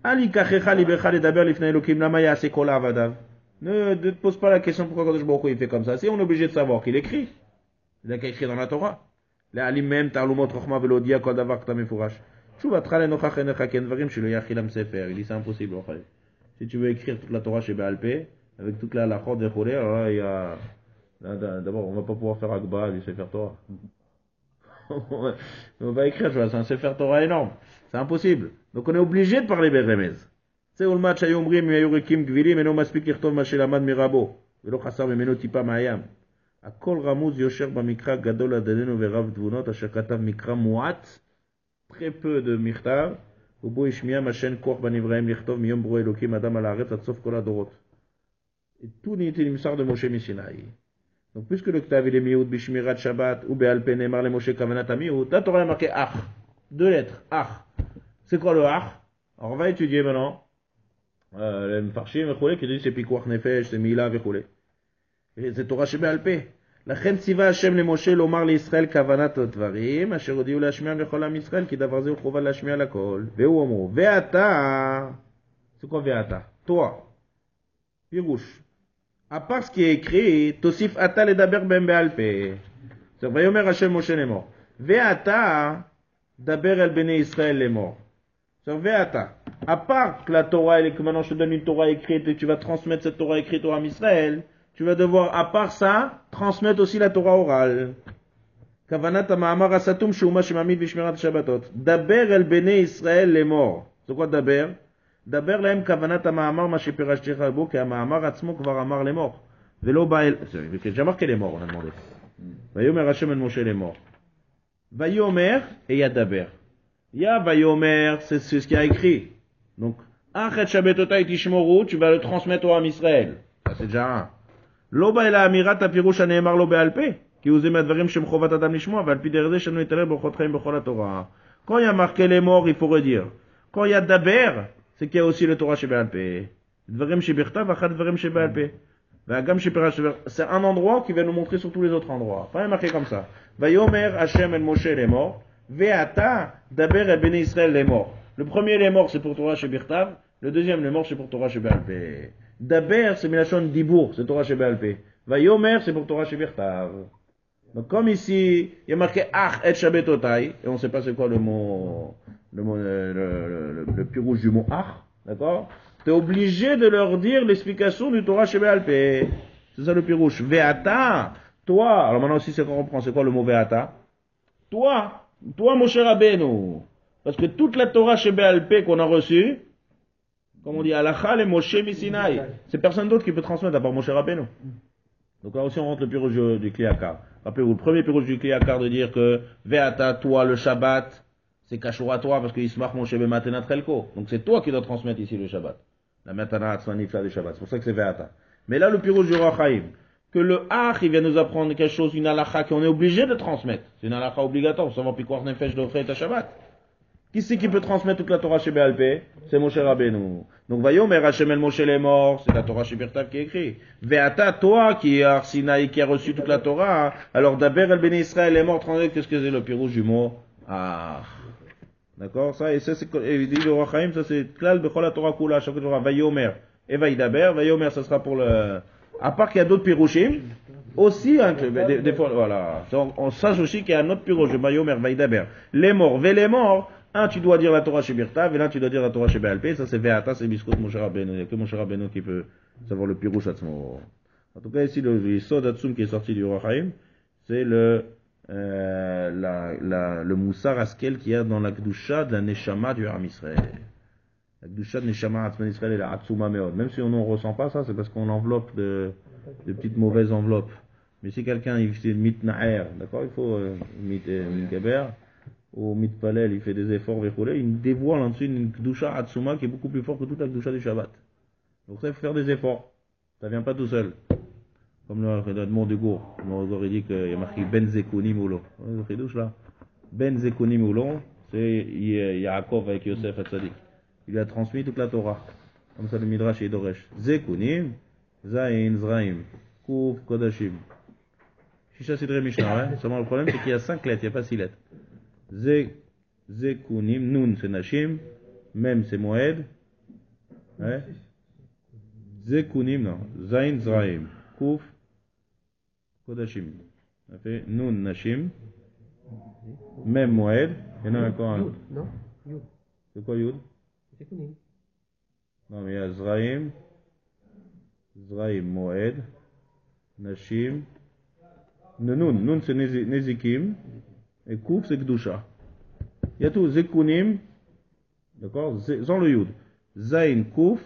Ne te pose pas la question pourquoi Kadosh Baruch Hu il fait comme ça. Si on est obligé de savoir qu'il écrit, il a qu'à écrire dans la Torah. Il dit c'est impossible. Si tu veux écrire toute la Torah chez Baal Peh, avec toute la halachot de Choulé, alors là il y a... D'abord, on va pas pouvoir faire Akba du Sefer Torah. On va écrire, c'est un Sefer Torah énorme. C'est impossible. Donc on est obligé de parler Beremez. C'est où le match ayom rim, yayurikim gvili, mais non maspik irtov mashelamad mirabo. Velo chassar memeno tipa mayam. Akol ramuz yosher bamikra gadol adadenu verav dvunot, asher katav mikra muat. Très peu de michtav. Ubo ishmiya mashen koch banivraim lichtov miyom bro elokim adam al haaretz ad sof kol adorot. Et tout n'est l'imsar de Moshe Misinaï. Donc, puisque le Ktav il est miout, bishmirat Shabbat, ou be'al peh nemar le Moshe kavanat miout, là, tu aurais marqué ach. Deux lettres, ach. C'est quoi le ach? Alors, on va étudier maintenant, euh, le Mfarshim, qui dit c'est Pikuach Nefesh, c'est Mila, et c'est Torah chez be'al peh. לכן ציווה השם למשה לומר לישראל כוונת הדברים, אשר הודיעו להשמיע לכל עם ישראל, כי דבר זה הוא חובה להשמיע לכל. והוא אמרו, ואתה, c'est quoi ואתה? toi, פירוש. À part ce qui est écrit, תוסיף אתה לדבר בהם בעל פה. ויאמר השם משה לאמור, ואתה דבר אל בני ישראל לאמור. ואתה, à part que la Torah, et que maintenant je te donne une Torah écrite et que tu vas transmettre cette Torah écrite au Ham Israël, tu vas devoir, à part ça, transmettre aussi la Torah orale. Kavanat ha'ma'amar hasatum she'uma shemamid v'shmirat shabbatot. Daber el bnei Israël לאמור. C'est quoi daber? דבר להם כוונת המאמר מה שפירשתך בו, כי המאמר עצמו כבר אמר לאמור. ולא בא אל... j'ai marqué לאמור, on a demandé. ויאמר השם אל משה לאמור. ויאמר, et y a daber. Ya vayomer, c'est ce qu'il y a écrit. Donc, achet shabbatotai tishmoru, tu vas le transmettre au Ham Israël. Ça c'est déjà un. Lo ba ela amirat apirush haneemar lo be'al pe, ki hu ze me'advarim shem chovat adam lishmoa, ve'al pi derech shenu eterer b'orchot chaim b'chol haTorah. Quand il y a marqué les morts, il faut redire. Quand il y a daber, c'est qu'il y a aussi le Torah shebe'al pe. Dvarim shebichtav, achat dvarim shebe'al pe. Ve'agam shepirash, c'est un endroit qui va nous montrer sur tous les autres endroits. Pas marqué comme ça. Vayomer Hashem el Moshe les morts. Ve'ata daber el bnei Israël les morts. Le premier les morts c'est pour Torah shebirtav, le deuxième les morts c'est pour Torah shebe'al pe. Daber c'est milachon dibour, c'est Torah shebe'al pe. Vayomer c'est pour Torah shebirtav. Donc comme ici il y a marqué ach et shabbatotai et on ne sait pas c'est quoi le mot le mot le, le, le, le plus rouge du mot ach, d'accord? Tu es obligé de leur dire l'explication du Torah shebe'al pe. C'est ça le plus rouge. Ve'ata, toi, alors maintenant aussi c'est qu'on reprend, c'est quoi le mot ve'ata? Toi Toi, Moshe Rabbeinu, parce que toute la Torah shebe'al pe qu'on a reçue, comme on dit, Halacha le Moshe Misinaï, c'est personne d'autre qui peut transmettre à part Moshe Rabbeinu. Donc là aussi on rentre le pirouge du Kliyakar. Rappelez-vous, le premier pirouge du Kliyakar de dire que Ve'ata, toi, le Shabbat, c'est Kashur à toi, parce que Yismach Moshe B'matenat Chelko. Donc c'est toi qui dois transmettre ici le Shabbat. La Matanat Tzvanifla du Shabbat. C'est pour ça que c'est Ve'ata. Mais là, le pirouge du Roi Chaim, que le Ach, il vient nous apprendre quelque chose, une halakha qu'on est obligé de transmettre. C'est une halakha obligatoire, pour savoir Pikuach Nefesh d'Ofret et Shabbat. Qui c'est qui peut transmettre toute la Torah shebe'al pe? C'est Moshe Rabbeinu. Donc, Vayomer Hashem el Moshe les morts, c'est la Torah shebirtav qui est écrit. Ve'ata, toi, qui est Arsinaï, qui a reçu toute la Torah, alors Daber el bnei Israël les morts, transmettre, qu'est-ce que c'est le pirouge du mot Ach. D'accord? Ça, et ça, c'est, et il dit le Roi Chaim, ça c'est Klal Bechol la Torah Kula, chaque Torah, Vayomer, et Vaïdaber, Vayomer, ça sera pour le, à part qu'il y a d'autres pirouchim, aussi, hein, des, des fois, voilà. On, on sache aussi qu'il y a un autre pirouche, Vayomer, Vaïdaber. Les morts, ve les morts, un, tu dois dire la Torah shebirtav, et là, tu dois dire la Torah shebe'al pe, ça c'est Ve'ata, c'est Biskot Moshe Rabbeinu. Il n'y a que Moshe Rabbeinu qui peut savoir le pirouche à ce moment. En tout cas, ici, le Yisod Hatzum qui est sorti du Roi Chaim, c'est le, euh, la, la, le Moussar Askel qu'il y a dans la Kedusha de la Neshama du Ham Israël. La Kedusha de Neshama Atzman Israël est la Atzuma Meod. Même si on n'en ressent pas ça, c'est parce qu'on enveloppe de, de petites mauvaises enveloppes. Mais si quelqu'un, il fait mitna'er, d'accord, il faut, euh, mit, euh, mitgaber, ou mitpalel, il fait des efforts, il dévoile en dessous une Kedusha Atzuma qui est beaucoup plus forte que toute la Kedusha du Shabbat. Donc ça, il faut faire des efforts. Ça vient pas tout seul. Comme le Admon de Gour. Le Admon de Gour, il dit qu'il y a marqué Ben Zekoni Moulo. Le Chidouche là. Ben Zekoni Moulo, c'est Yaakov avec Yosef Hatzadik. Il lui a transmis toute la Torah. Comme ça, le Midrash et Doresh. Zekonim, Zain, Zraim, Kouf, Kodashim. Shisha Sidre Mishnah, hein. Seulement le problème, c'est qu'il y a cinq lettres, il n'y a pas six lettres. Ze, Zekunim, Nun c'est Nashim, Mem c'est Moed, ouais. Zekunim, non, Zain, Zraim, Kouf, Kodashim. Ça fait Nun, Nashim, Mem, Moed, il y en a encore un. Yud, non? Yud. C'est quoi Yud? Zekunim. Non, mais il y a Zraim, Zraim, Moed, Nashim, Nun, Nun c'est Nezikim, et Kouf c'est Kedusha. Il y a tout, Zekunim, d'accord, sans le Yud. Zain, Kouf.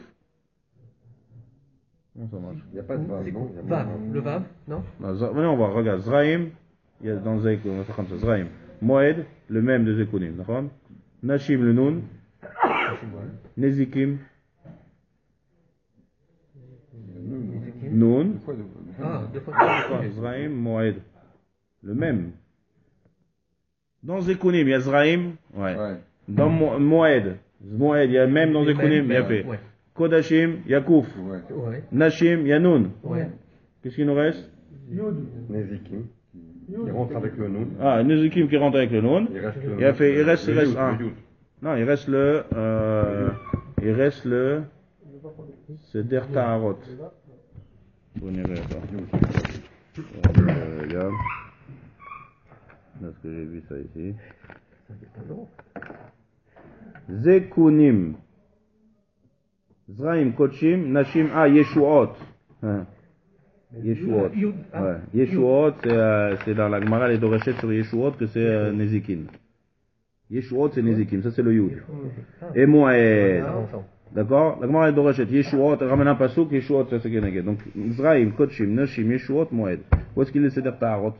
Comment ça marche? Il n'y a pas de vav, non? Vav, le vav, non? Non, maintenant on va regarder. Zraim, il y a dans Zain, on va faire comme ça. Zraim. Moed, le même de Zekunim, d'accord? Nashim, le Nun. Nezikim. Nun. Ah, deux fois. Zraim, Moed. Le même. Dans Zekunim, il y a Zraim. Ouais. Ouais. Dans Mo- Moed. Moed, il y a même dans Le Zekunim, même, il y a ouais. fait. Ouais. Kodashim, il y a Kouf. Ouais. Ouais. Nashim, il y a Nun. Ouais. Qu'est-ce qu'il nous reste? Nezikim, qui rentre avec le nom. Ah, Nezikim qui rentre avec le Nun. Il reste le Il a fait, il reste, il le reste Yud, un. le Yud. Non, il reste le, euh, il reste le, c'est Der Taharot. Vous n'irez pas. Euh, regarde. Est-ce que j'ai vu ça ici? Zekunim. Zraim Kochim, Nashim, ah, Yeshuot. Hein. Yeshuot. Yud, ah, Ouais. Yeshuot, c'est, euh, c'est dans la Gemara, les Dorechet sur Yeshuot que c'est euh, Nezikin. Yeshuot, c'est Nezikin, ça c'est le Yud. Et Moed. D'accord? La Gemara, les Dorechet, Yeshuot, elle ramène un pasouk, Yeshuot, ça c'est Keneged. Donc, Zraim, Kochim, Nashim, Yeshuot, Moed. Où est-ce qu'il est Seder Taharot?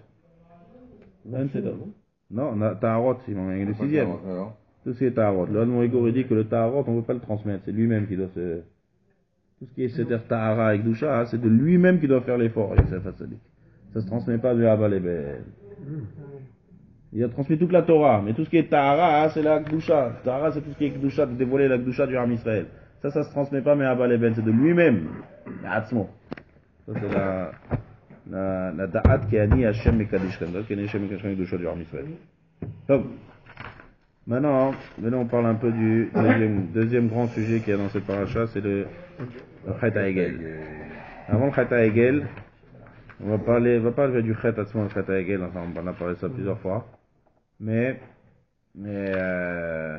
Non, na- Taharot, il en est le sixième. Alors, Tout ce qui est Taharot. Le Hadmourigor dit que le Taharot, on ne peut pas le transmettre, c'est lui-même qui doit se... Tout ce qui est Seder Tahara avec Doucha, hein, c'est de lui-même qui doit faire l'effort, avec sa façadique. Ça se transmet pas du Abba Leben. Il a transmis toute la Torah, mais tout ce qui est Tahara, hein, c'est la Gdusha. Tahara, c'est tout ce qui est Gdusha, de dévoiler la Gdusha du Ham Israël. Ça, ça se transmet pas, mais Abba Leben, c'est de lui-même. Atzmo. Ça, c'est la, la, la Da'at qui a ni Hashem Mekadesh Kandal, qui a ni Hashem Mekadesh Kandal Gdusha du Ham Israël. Donc, maintenant, maintenant, on parle un peu du deuxième, deuxième grand sujet qu'il y a dans cette paracha, c'est le, le Chet HaEgel. Avant le Chet HaEgel, on va parler, on va parler du Chet Atzmo, le Chet HaEgel, enfin, on en a parlé ça plusieurs fois. Mais, mais, euh,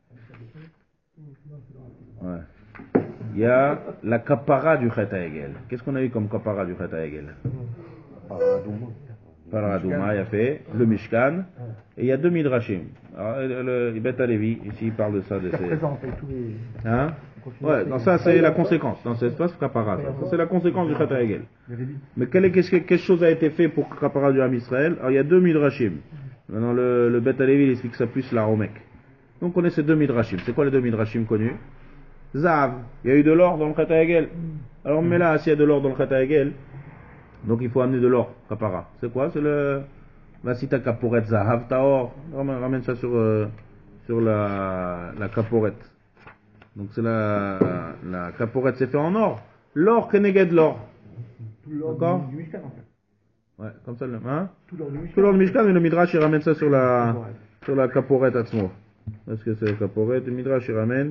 ouais. Il y a la kapara du Chet HaEgel. Qu'est-ce qu'on a eu comme kapara du Chet HaEgel? Paradouma, il a fait le Mishkan, et il y a deux Midrashim. Alors, le, le Beth Alevi, ici, il parle de ça. De Ça ces... représente tous les... Hein? Ouais, non, ça c'est la conséquence. Dans cet espace, Kapara. Ça, ça c'est la conséquence du Chet HaEgel. Mais quelle, est, qu'est-ce, quelle chose a été fait pour Kapara du Ham Israël? Alors il y a deux Midrashim. Maintenant le, le Beth Alevi il explique ça plus la Romek. Donc on connaît ces deux Midrashim. C'est quoi les deux Midrashim connus? Zav. Il y a eu de l'or dans le Chet HaEgel. Alors mais là, s'il y a de l'or dans le Chet HaEgel, donc il faut amener de l'or, Kapara. C'est quoi? C'est le... Vasita Kaporet Zahav Taor. Ramène, ramène ça sur, euh, sur la, la Kaporet. Donc c'est la, la Kaporet, c'est fait en or. L'or, Keneged l'or. Tout l'or D'accord? du Mishkan, en fait. Ouais, comme ça, le, hein? Tout l'or du Mishkan. Tout l'or du Mishkan, mais le Midrash, il ramène ça sur la, sur la Kaporet Atzmo. Parce que c'est la Kaporet, le Midrash, il ramène.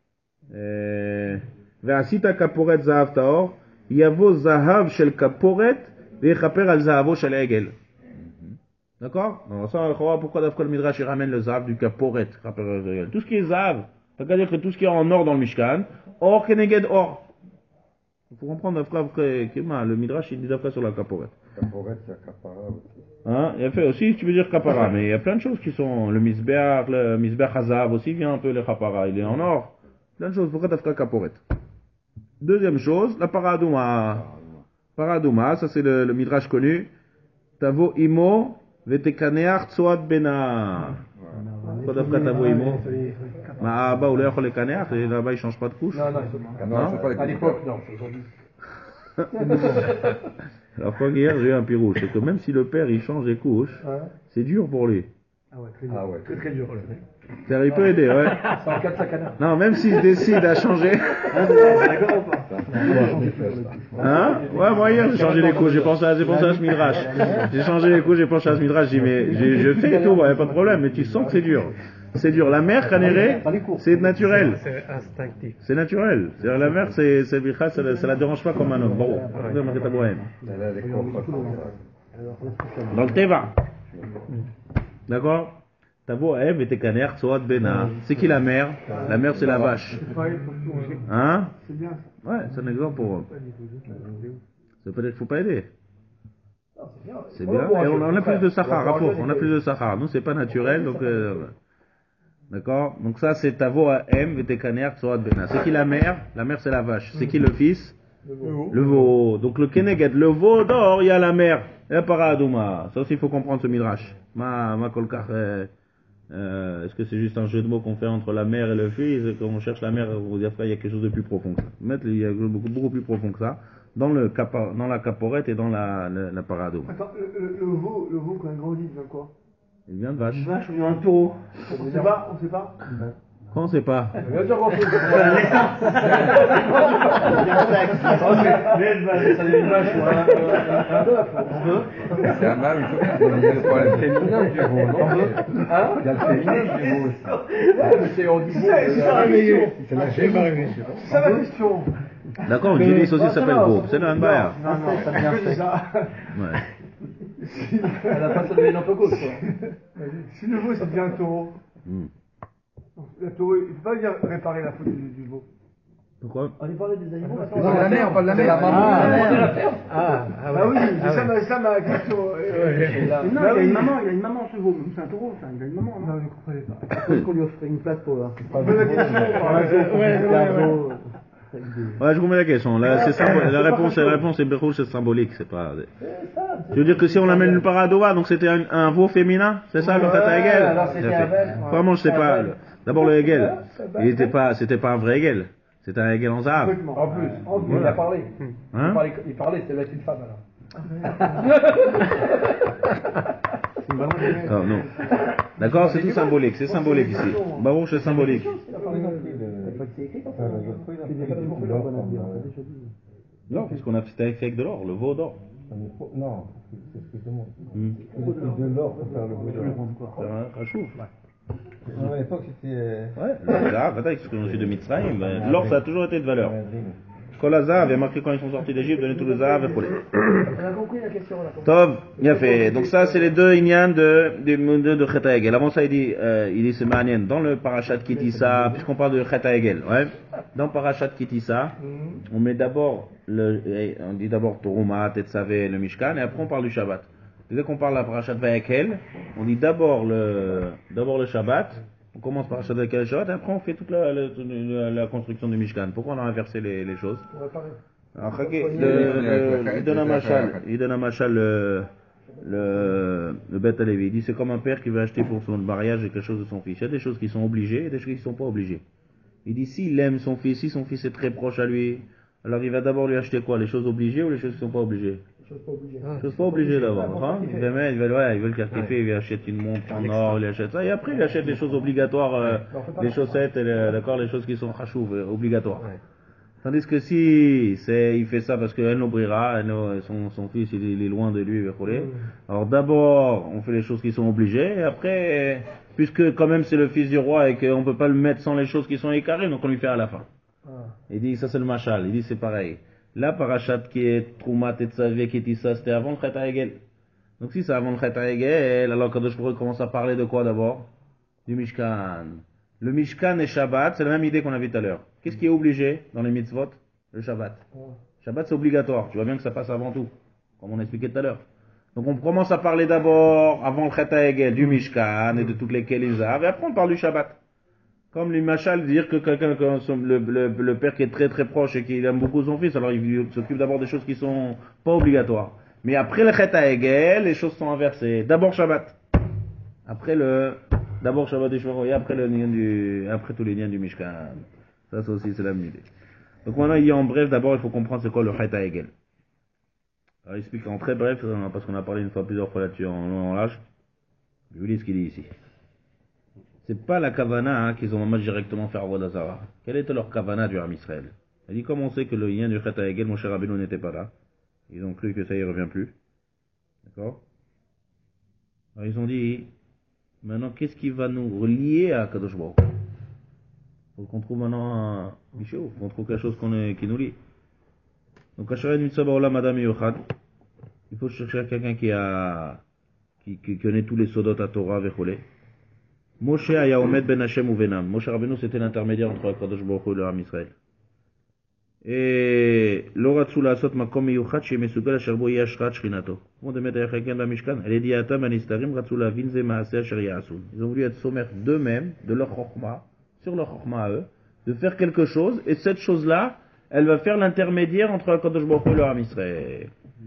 Vasita Kaporet Zahav Taor. Yavo Zahav shel Kaporet, vechaper al Zahavo shel Egel. D'accord? Donc ça, on va pourquoi d'après le Midrash, il ramène le Zahav du Kaporet. Tout ce qui est Zahav, c'est-à-dire que tout ce qui est en or dans le Mishkan, or keneged or. Il faut comprendre d'après que le Midrash, il dit d'après sur la Kaporet. Kaporet, il y a Kapara aussi. Hein? Il y a fait aussi, tu veux dire Kapara, mais il y a plein de choses qui sont, le Misbeach, le Misbeach Hazav aussi vient un peu le Kapara, il est en or. Plein de choses, pourquoi d'après Kaporet? Deuxième chose, la Paradouma. Paradouma, ça c'est le, le Midrash connu. Tavo imo vetekaneach tsoad bena. Pourquoi d'après Tavo imo? Ma Abba ou l'air les kaneach, et là-bas il change pas de couche. Non, non, Ah non, c'est pas les à l'époque, non, c'est aujourd'hui. Alors quoi hier j'ai eu un pirouche, c'est que même si le père il change les couches, Ouais. c'est dur pour lui. Ah ouais, très dur. Ah ouais. Très très dur. C'est-à-dire, il peut aider, ouais. C'est en cas de sacanard. Non, même s'il décide à changer. Ah, c'est d'accord ou pas? Hein? Ouais, moi hier j'ai changé les couches, j'ai pensé à, j'ai pensé à ce Midrash. J'ai changé les couches, j'ai pensé à ce Midrash, j'ai dit mais j'ai- je fais tout, il n'y a pas de problème, mais tu sens que c'est dur. C'est dur. La mère, canérée, c'est naturel. C'est instinctif. C'est naturel. C'est-à-dire la mère, c'est, c'est, ça, la- ça la dérange pas comme un homme. Bon, Elle a les coffres. dans le Teva. D'accord? Tavo Ev et Tekaner, Tsoad Bena. C'est qui la mère? La mère, c'est la vache. Hein? C'est bien. Ouais, c'est un exemple pour eux. Ça peut être qu'il faut pas aider. C'est bien. Et on, on a plus de Sahara, rapport. On a plus de Sahara. Nous, c'est pas naturel, donc, euh, d'accord? Donc ça, c'est Tavo M, Vetekaner, Tsoad Bena. C'est qui la mère? La mère, c'est la vache. C'est qui le fils? Le veau. Donc le Keneged, le veau d'or, il y a la mère. Et Paradouma. Ça aussi, il faut comprendre ce midrash. Ma, ma kolkar, euh, euh, est-ce que c'est juste un jeu de mots qu'on fait entre la mère et le fils? Et quand on cherche la mère, on dit après, il y a quelque chose de plus profond que ça. Mettre, il y a beaucoup, beaucoup plus profond que ça. Dans le capa, dans la caporette et dans la, la, la Paradouma. Attends, le, le, le veau, le veau quand il grandit, il devient quoi? Il vient de vache. Une vache ou bien un taureau? On sait pas, on sait pas. Comment c'est pas? Bien sûr qu'on peut. C'est un mâle, il faut bien. Il y a le problème féminin du veau, non? Hein? Il y a le féminin du veau aussi. Ouais, mais c'est on dit veau. C'est la féminine. C'est ça la question. D'accord, on dit les aussi s'appelle veau. C'est le Hanbaya. Non, non, ça bien fait. Ouais. Elle a pas ça devient un peu gauche, quoi. Si le veau ça devient un taureau, Hmm. le taureau, il ne peut pas dire réparer la faute du, du veau. Pourquoi? On est parlé des animaux. Non, la mère, on parle de la mère. Ah, Ah, ah oui, c'est ça, ma- ça ma question. euh, Non, il bah a oui. une maman, il a une maman ce veau. C'est un taureau, ça. Il a une maman. Non, je ne comprenais pas. Est-ce qu'on lui offrait une place pour leur Bonne question. Ouais, ouais, ouais. Ouais, je vous mets la question. Là, c'est symbo- la réponse, la réponse est Berouche, c'est symbolique, c'est pas. Je veux dire que si on l'amène le paradova, donc c'était un, un veau féminin, c'est ça le Ouais, Chet Hegel? alors c'était un bel, ouais. Vraiment, je sais pas. le- D'abord le Hegel, il était pas, c'était pas un vrai Hegel, c'était un Hegel en Zahav. En plus, en plus, il Voilà. a parlé. Il Hein? parlait, il parlait, c'était d'être une femme alors. Ah, non. D'accord, c'est tout symbolique, c'est symbolique ici. Barouche, c'est symbolique. Non, puisqu'on a c'était avec de l'or, le veau d'or. Non, c'est ce que moi. Hmm. De l'or pour faire le veau d'or. C'est un rachouf. À l'époque, c'était. Ouais, le Zahav, attends, ce qu'on a fait de Mitzrayim, ben, l'or ça a toujours été de valeur. Quand la Zahav, il y a marqué quand ils sont sortis d'Égypte, donner tout le Zahav et pour les. On a compris la question là. Tov, bien fait. Donc ça, c'est les deux inyan de, de, de, de Chet Hegel. Avant ça, il dit, euh, il dit, c'est manien. Dans le parashat Kitissa, puisqu'on parle de Chet Hegel, ouais. Dans parashat Kitissa, on met d'abord le, on dit d'abord Toruma, Tetzavé, le Mishkan, et après on parle du Shabbat. Dès qu'on parle de la parashat Vayakel, on dit d'abord le, d'abord le Shabbat. On commence par Shabbat Vayakel et Shabbat, et après on fait toute la, la, la, la construction du Mishkan. Pourquoi on a inversé les, les choses? Alors, Chaki, le, le, il donne un machal, il donne un machal, le, le, le Beth Alevi. Il dit c'est comme un père qui veut acheter pour son mariage quelque chose de son fils. Il y a des choses qui sont obligées et des choses qui ne sont pas obligées. Il dit s'il aime son fils, si son fils est très proche à lui, alors il va d'abord lui acheter quoi? Les choses obligées ou les choses qui ne sont pas obligées? Chose pas obligée. Les choses pas obligées d'abord. Hein? Il va mettre, il va, ouais, il veut le faire kiffer, il lui achète une montre en or, il lui achète ça, et après il achète les choses obligatoires, euh, les chaussettes, et le- d'accord, les choses qui sont chachouv, euh, obligatoires. Tandis que si c'est, il fait ça parce qu'elle n'ouvrira, son, son fils il, est- il est loin de lui, alors d'abord on fait les choses qui sont obligées, et après, puisque quand même c'est le fils du roi et qu'on ne peut pas le mettre sans les choses qui sont écarées, donc on lui fait à la fin. Il dit ça c'est le machal, il dit c'est pareil. Là, parachat qui est Troumat et Tzavé qui dit ça, c'était avant le Chet Hegel. Donc si c'est avant le Chet Hegel, alors Kadosh Baruch Hu commence à parler de quoi d'abord? Du Mishkan. Le Mishkan et Shabbat, c'est la même idée qu'on a vu tout à l'heure. Qu'est-ce qui est obligé dans les mitzvot? Le Shabbat. Shabbat c'est obligatoire, tu vois bien que ça passe avant tout, comme on a expliqué tout à l'heure. Donc on commence à parler d'abord, avant le Chet Hegel, du Mishkan et de toutes les Kelim Zahav, et après on parle du Shabbat. Comme les machal dire que quelqu'un, que son- le, le, le père qui est très très proche et qui aime beaucoup son fils, alors il s'occupe d'abord des choses qui sont pas obligatoires. Mais après le Chet Hegel, les choses sont inversées. D'abord Shabbat. Après le, d'abord Shabbat et Shvaro, et après le lien du, après tous les liens du Mishkan. Ça, ça aussi c'est la même idée. Donc maintenant il y a en bref, d'abord il faut comprendre c'est quoi le Chet Hegel. Alors il explique en très bref, parce qu'on a parlé une fois plusieurs fois là-dessus en long en large. Je vous lis ce qu'il dit ici. C'est pas la kavana hein, qu'ils ont mamach directement fait Avodah Zarah. Quelle était leur kavana du Ham Israël? Il dit, comme on sait que le lien du Chet Hegel, mon cher Rabbeinu n'était pas là. Ils ont cru que ça y revient plus. D'accord? Alors ils ont dit, maintenant qu'est-ce qui va nous relier à Kadosh Baruch Hu? Faut qu'on trouve maintenant un Michel, faut qu'on trouve quelque chose qu'on est, qui nous lie. Donc à Shared Mitzvah Ba'olam Adam Yochad, il faut chercher quelqu'un qui a, qui, qui connaît tous les sodot à Torah vecholé. Moshe aya omed ben Hashem ou venam. Moshe Rabbeinu c'était l'intermédiaire entre Kadosh Baruch Hu et le Ham Israël. Et lo ratzu la'asot makom miyuchad shemesugal asher bo yashrat shrinato. On de mettre quelqu'un dans Mishkan. Elle dit atam anistarim ratzu la'avin ze maaseh asher ya'asun. Ils ont voulu être sommaires d'eux-mêmes, de leur chokma, sur leur chokma à eux, de faire quelque chose, et cette chose-là, elle va faire l'intermédiaire entre Kadosh Baruch Hu et le Ham Israël.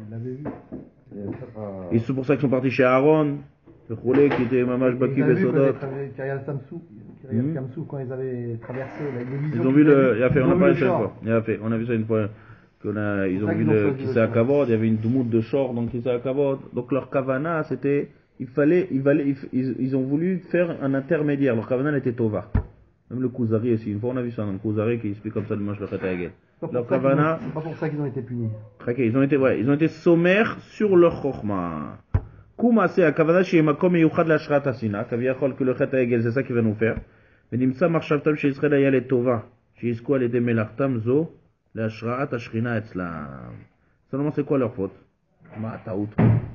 Et c'est pour ça qu'ils sont partis chez Aaron. Le Khoulé qui était Mamash Baki Besodot. Kyriat Samsou, Kyriat Kamsou, quand ils avaient traversé la vision. Ils ont vu le, il a fait, on a parlé ça une fois. Il a fait, on a vu ça une fois. Qu'on a, ils ont vu le Kissa Kavod, il y avait une doumout de short dans Kissa Kavod. Donc leur kavana, c'était, il fallait, il fallait, ils, ils ont voulu faire un intermédiaire. Leur kavana était Tova. Même le Kuzari aussi, une fois on a vu ça dans le Kuzari qui explique comme ça dimanche le Chet Hagel. C'est pas Leur pour ça qu'ils Kavana, ont- c'est pas pour ça qu'ils ont été punis. ok, ils ont été, ouais, ils ont été sommaires sur leur Chokhmah. Koumase à Kavana chez Makom et Yuchad la Shrat Asina, Kaviachol que le Chet Hagel, c'est ça qu'il va nous faire. Mais Nimsa Marchavtam chez Israël Ayal et Tova, chez Isko al Ede Melartam Zo, la Shrat Ashrina Etzlam. Seulement c'est quoi leur faute? Ma Taout.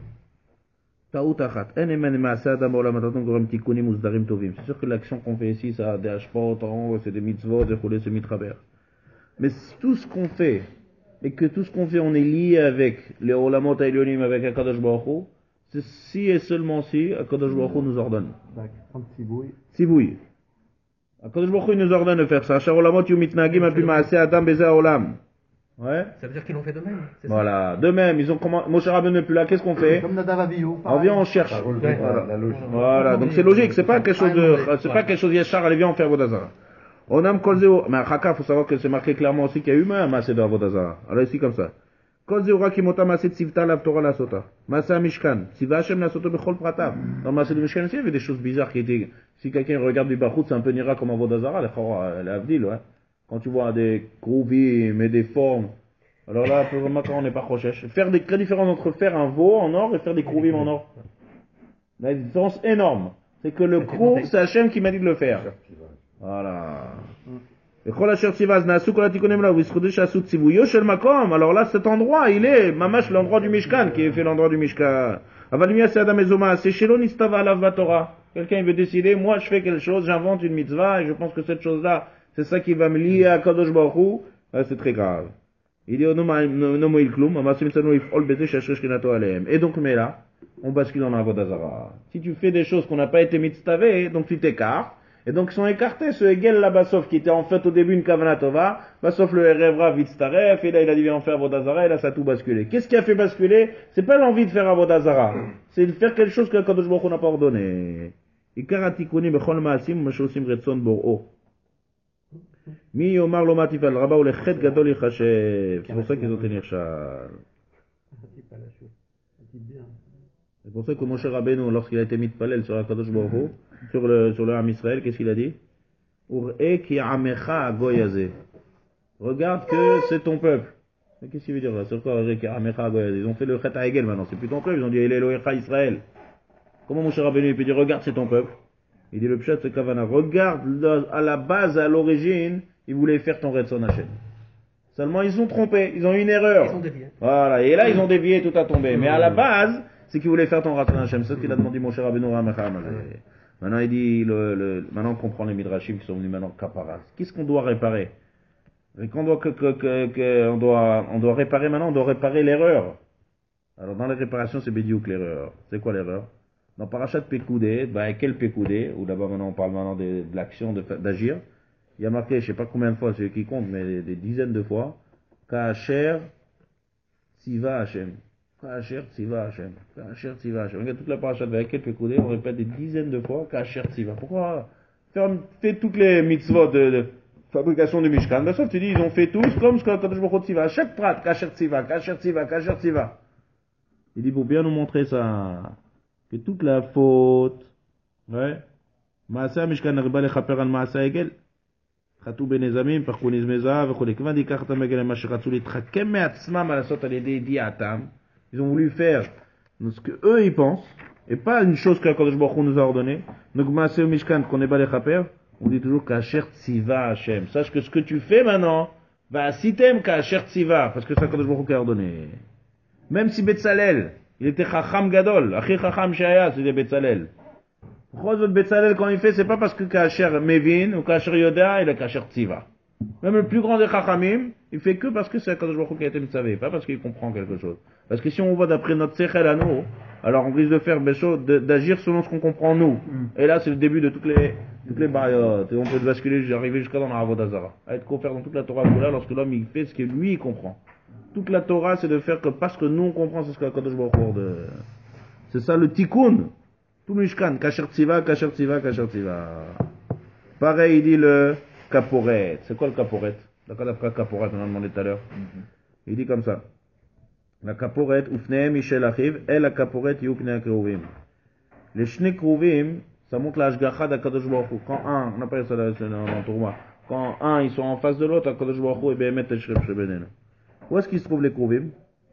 Taout Achat. En Emen Maase Adam Olam Ataton Gorem Tikunim Uzdarim Tovim. C'est sûr que l'action qu'on fait ici, ça a des hashpot, c'est des mitzvot, des roulés, c'est mitraber. Mais tout ce qu'on fait, et que tout ce qu'on fait, on est lié avec les Olamot Elyonim, avec Akadosh Baruch Hu, c'est si et seulement si Akadosh Baruch Hu nous ordonne. D'accord, trente cibouilles. Siboui. Akadosh Baruch Hu nous ordonne de faire ça. Shar Olamot Yu Mitnagim Api Maase Adam Beza Olam. Ouais. Ça veut dire qu'ils l'ont fait de même. c'est ça Voilà. De même, ils ont comment, Moshe Rabbeinu n'est plus là, qu'est-ce qu'on fait? Comme Nadav Avihu. On pareil. vient, on cherche. Ça relevé Ouais. par la logique. Voilà, donc c'est logique, c'est pas quelque chose de, c'est pas quelque chose Yachar, allez viens on fait Avodazara. On aime Kolzeo, mais à Chaka, faut savoir que c'est marqué clairement aussi qu'il y a eu un massé de Avodazara. Alors ici comme ça. Kolzeo Rakimota massé de Sivta la Torah la Sota. Massé à Mishkan. Siva Hashem la Sota Bechol Pratav. Dans massé de Mishkan aussi, il y avait des choses bizarres qui étaient, si quelqu'un regarde du Bachout, c'est un peu nira comme Avodazara, les Avdil, ouais. Quand tu vois des grouvim et des formes. Alors là, pour moi, quand on n'est pas recherche. Faire des, quelle différence entre faire un veau en or et faire des grouvim en or? La différence énorme. C'est que le croup, c'est Hachem qui m'a dit de le faire. Voilà. Et Chol Asher Tzivaz, Naasu Kol Atikonim là, Vischodesh Asu Tzivuyo Shel Makom. Alors là, cet endroit, il est, mamash, l'endroit du Mishkan, qui est fait l'endroit du Mishkan. Avalimia c'est Adam Ezoma, c'est Shelo Nistava Alav Batora. Quelqu'un, il veut décider, moi, je fais quelque chose, j'invente une mitzvah, et je pense que cette chose-là, c'est ça qui va me lier à Kadosh Baruch Hu. Là, c'est très grave. Il dit, no moil klum, amasim sanu ifol beze shashresh kenato aleem. Et donc, mais là, on bascule dans l'Avodazara. Si tu fais des choses qu'on n'a pas été mitzvavé, donc tu t'écartes. Et donc, ils sont écartés, ce Hegel là, Bassof, qui était en fait au début une Kavana Tova, Bassof le rêvera vite staref, et là, il a dit, viens en faire Avodazara, et là, ça a tout basculé. Qu'est-ce qui a fait basculer? C'est pas l'envie de faire Avodazara. C'est de faire quelque chose que Kadosh Baruch Hu n'a pas ordonné. Ikaratikuni bechol ma'asim, mashosim retson bor'o. Mi yomar lo matifal rabba ou le chet gadol yichashev. C'est pour ça qu'ils ont tenu Shal. C'est pour ça que Moshe Rabbeinu, lorsqu'il a été mis de palel sur la Kadosh Baruch Hu, sur le, sur le Ham Israël, qu'est-ce qu'il a dit? Ur'e ki amecha agoyaze. Regarde que c'est ton peuple. Mais qu'est-ce qu'il veut dire là? C'est quoi Ur'e ki amecha agoyaze? Ils ont fait le Chet Hagel maintenant, c'est plus ton peuple, ils ont dit El Elohecha Israël. Comment Moshe Rabbeinu il peut dire regarde c'est ton peuple? Il dit le pshat c'est Kavana. Regarde à la base, à l'origine, ils voulaient faire ton Retson Hashem. Seulement ils sont trompés, ils ont eu une erreur. Ils ont dévié. Voilà, et là ils ont dévié, tout a tombé. Mais à la base, c'est qu'ils voulaient faire ton Retson Hashem. C'est ce qu'il a demandé Moshe Rabbeinu Ramacham. Maintenant il dit, le, le, maintenant on comprend les midrashim qui sont venus maintenant Kaparas. Qu'est-ce qu'on doit réparer? Et qu'on doit, que, que, que, que, on doit, on doit réparer maintenant, on doit réparer l'erreur. Alors dans les réparations c'est Bédiouk l'erreur. C'est quoi l'erreur? Dans Parashat Pekoudé, bah, quel Pekoudé, où d'abord maintenant on parle maintenant de, de l'action de, d'agir, il y a marqué, je sais pas combien de fois, c'est qui compte, mais des, des dizaines de fois, Ka'asher Tziva Hashem. Ka'asher Tziva Hashem. Ka'asher Tziva Hashem. Regarde toute la Parashat avec quel Pekoudé, on répète des dizaines de fois, Ka'asher Tziva. Pourquoi faire, fait toutes les mitzvot de, de fabrication du Mishkan? Ben, sauf tu dis, ils ont fait tous comme ce que Kadosh Baruch Hu Tziva. À chaque prat, Ka'asher Tziva, Ka'asher Tziva, Ka'asher Tziva. Il dit, pour bien nous montrer ça, que toute la faute, ouais, Maasa Mishkan Riba Lechaper al Maasa Hegel, Chatou Ben Ezamim, Parkouniz Meza, Vechole Kvan Dikarta Megel Mashiratzou Litrakem Meatzmam à la sorte à l'aider Diatam. Ils ont voulu faire ce que eux ils pensent, et pas une chose que Kadosh Baruch Hu nous a ordonné. Donc Maasa Mishkan, qu'on est pas Lechaper, on dit toujours Kasher Tziva Hashem. Sache que ce que tu fais maintenant, va si t'aimes Kasher Tziva, parce que c'est Kadosh Baruch Hu qui a ordonné. Même si Betzalel, il était Chacham Gadol, Achi Chacham Shaya, c'était Betzalel. Pourquoi votre Betzalel, quand il fait, c'est pas parce que Kacher Mevin ou Kacher Yoda, il est Kacher Tziva. Même le plus grand des Chachamim, il fait que parce que c'est Kadosh Baruch Hu qui a été Mitzavé, pas parce qu'il comprend quelque chose. Parce que si on voit d'après notre Sechel à nous, alors on risque de faire des choses, d'agir selon ce qu'on comprend nous. Et là, c'est le début de toutes les, toutes les barrières. Et on peut basculer, arriver jusqu'à dans la Avodazara. À être confère dans toute la Torah là, lorsque l'homme, il fait ce que lui, il comprend. Toute la Torah, c'est de faire que parce que nous on comprend, c'est ce que la Kadosh Baruch Hu de... C'est ça le tikkun. Tout le Mishkan, Kasher Tziva, Kasher Tziva, Kasher Tziva. Pareil, il dit le Kaporet. C'est quoi le Kaporet? D'accord, d'après Kaporet, on a demandé tout à l'heure. Mm-hmm. Il dit comme ça. La Kaporet, Ufneem Michel Achiv, et la Kaporet Yukne Kruvim. Les Shne Kruvim, Ça montre la Hashgacha d'Akadosh Baruch Hu. Quand un, on appelle ça dans le tournoi, quand un, ils sont en face de l'autre, Akadosh Baruch Hu et Behemet Teshrem Shebenenu. Où est-ce qu'ils se trouvent les Kruvim?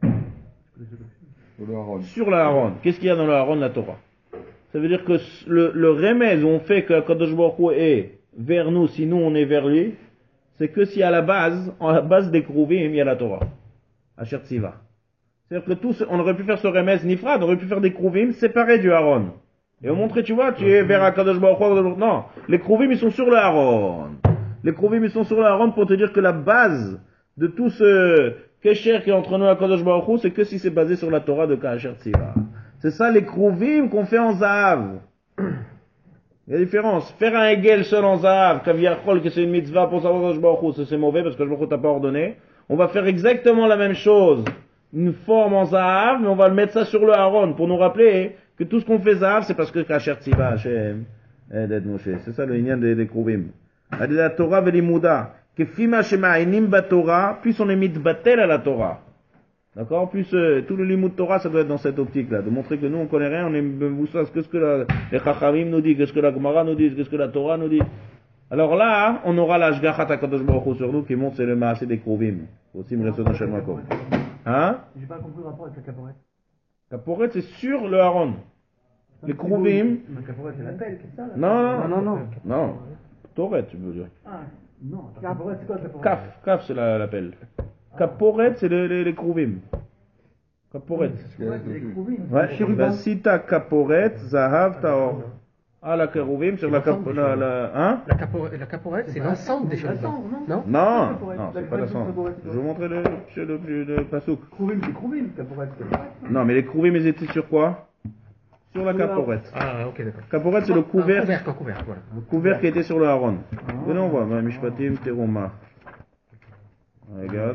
Sur la Aaron. Qu'est-ce qu'il y a dans la Aaron, la Torah? Ça veut dire que le, le remède, on fait que Akadosh Baruch Hu est vers nous, si nous on est vers lui, c'est que si à la base, en la base des Kruvim, il y a la Torah. Asher Tziva. C'est-à-dire que tout ce, on aurait pu faire ce remède Nifrad, on aurait pu faire des Kruvim séparés du Aaron. Et on montrait, tu vois, tu es vers Akadosh Baruch Hu, non. Les Kruvim, ils sont sur le Aaron. Les Kruvim, ils sont sur le Aaron pour te dire que la base de tout ce Kesher qui est entre nous et Akadosh Baruch Hu, c'est que si c'est basé sur la Torah de Asher Tziva. C'est ça les Kruvim qu'on fait en Zahav. Il y a une différence. Faire un Hegel seul en Zahav, Kaviachol, que c'est une mitzvah pour savoir Akadosh Baruch Hu, c'est mauvais parce que Akadosh Baruch Hu t'a pas ordonné. On va faire exactement la même chose. Une forme en Zahav, mais on va le mettre ça sur le Aaron pour nous rappeler que tout ce qu'on fait Zahav, c'est parce que Kasher Tziva Hashem, Edet Moshe. C'est ça le lien des, des Kruvim. La Torah velimouda. Que fima shema'ainim baTorah, plus on est mitbatel à la Torah. D'accord? Plus euh, tout le limud Torah, ça doit être dans cette optique-là, de montrer que nous on connaît rien, on est vous savez ce que la, les Chachamim nous disent, qu'est-ce que la Gemara nous dit, qu'est-ce que la Torah nous dit. Alors là, on aura la Hashgachat HaKadosh Baruch Hu sur nous qui montre c'est le Maaseh des Kruvim. Aussi me reste dans Shem Makom. Hein? J'ai pas compris le rapport avec la caporette. Caporette, c'est sur le Aaron. Les Kruvim. La caporette, c'est la pelle, c'est ça là? Non, non, non. Non. Toret, tu veux dire. Ah, non, la caporette, c'est quoi la caporette? Kaf, Kaf, c'est la, la pelle. Caporette, c'est les, les, les Kruvim. Caporette. Ouais, c'est les Kruvim. Ouais, Vasita Caporette, Zahav Taor. Ah, la Kruvim, sur la caporette. La, la, hein? La, capo, la caporette, c'est l'ensemble des choses. Non? Non, non, c'est pas l'ensemble. Je vais vous montrer le, le, le, le pasouk. Kruvim, c'est Kruvim, caporette, c'est non, mais les Kruvim, ils étaient sur quoi? Sur la caporette. Ah, ok, d'accord. Caporette, c'est le couvert. Couvercle, couvercle, voilà. Le couvert qui était sur le Aaron. Venez, on voit. Mishpatim, Teroma. Regarde.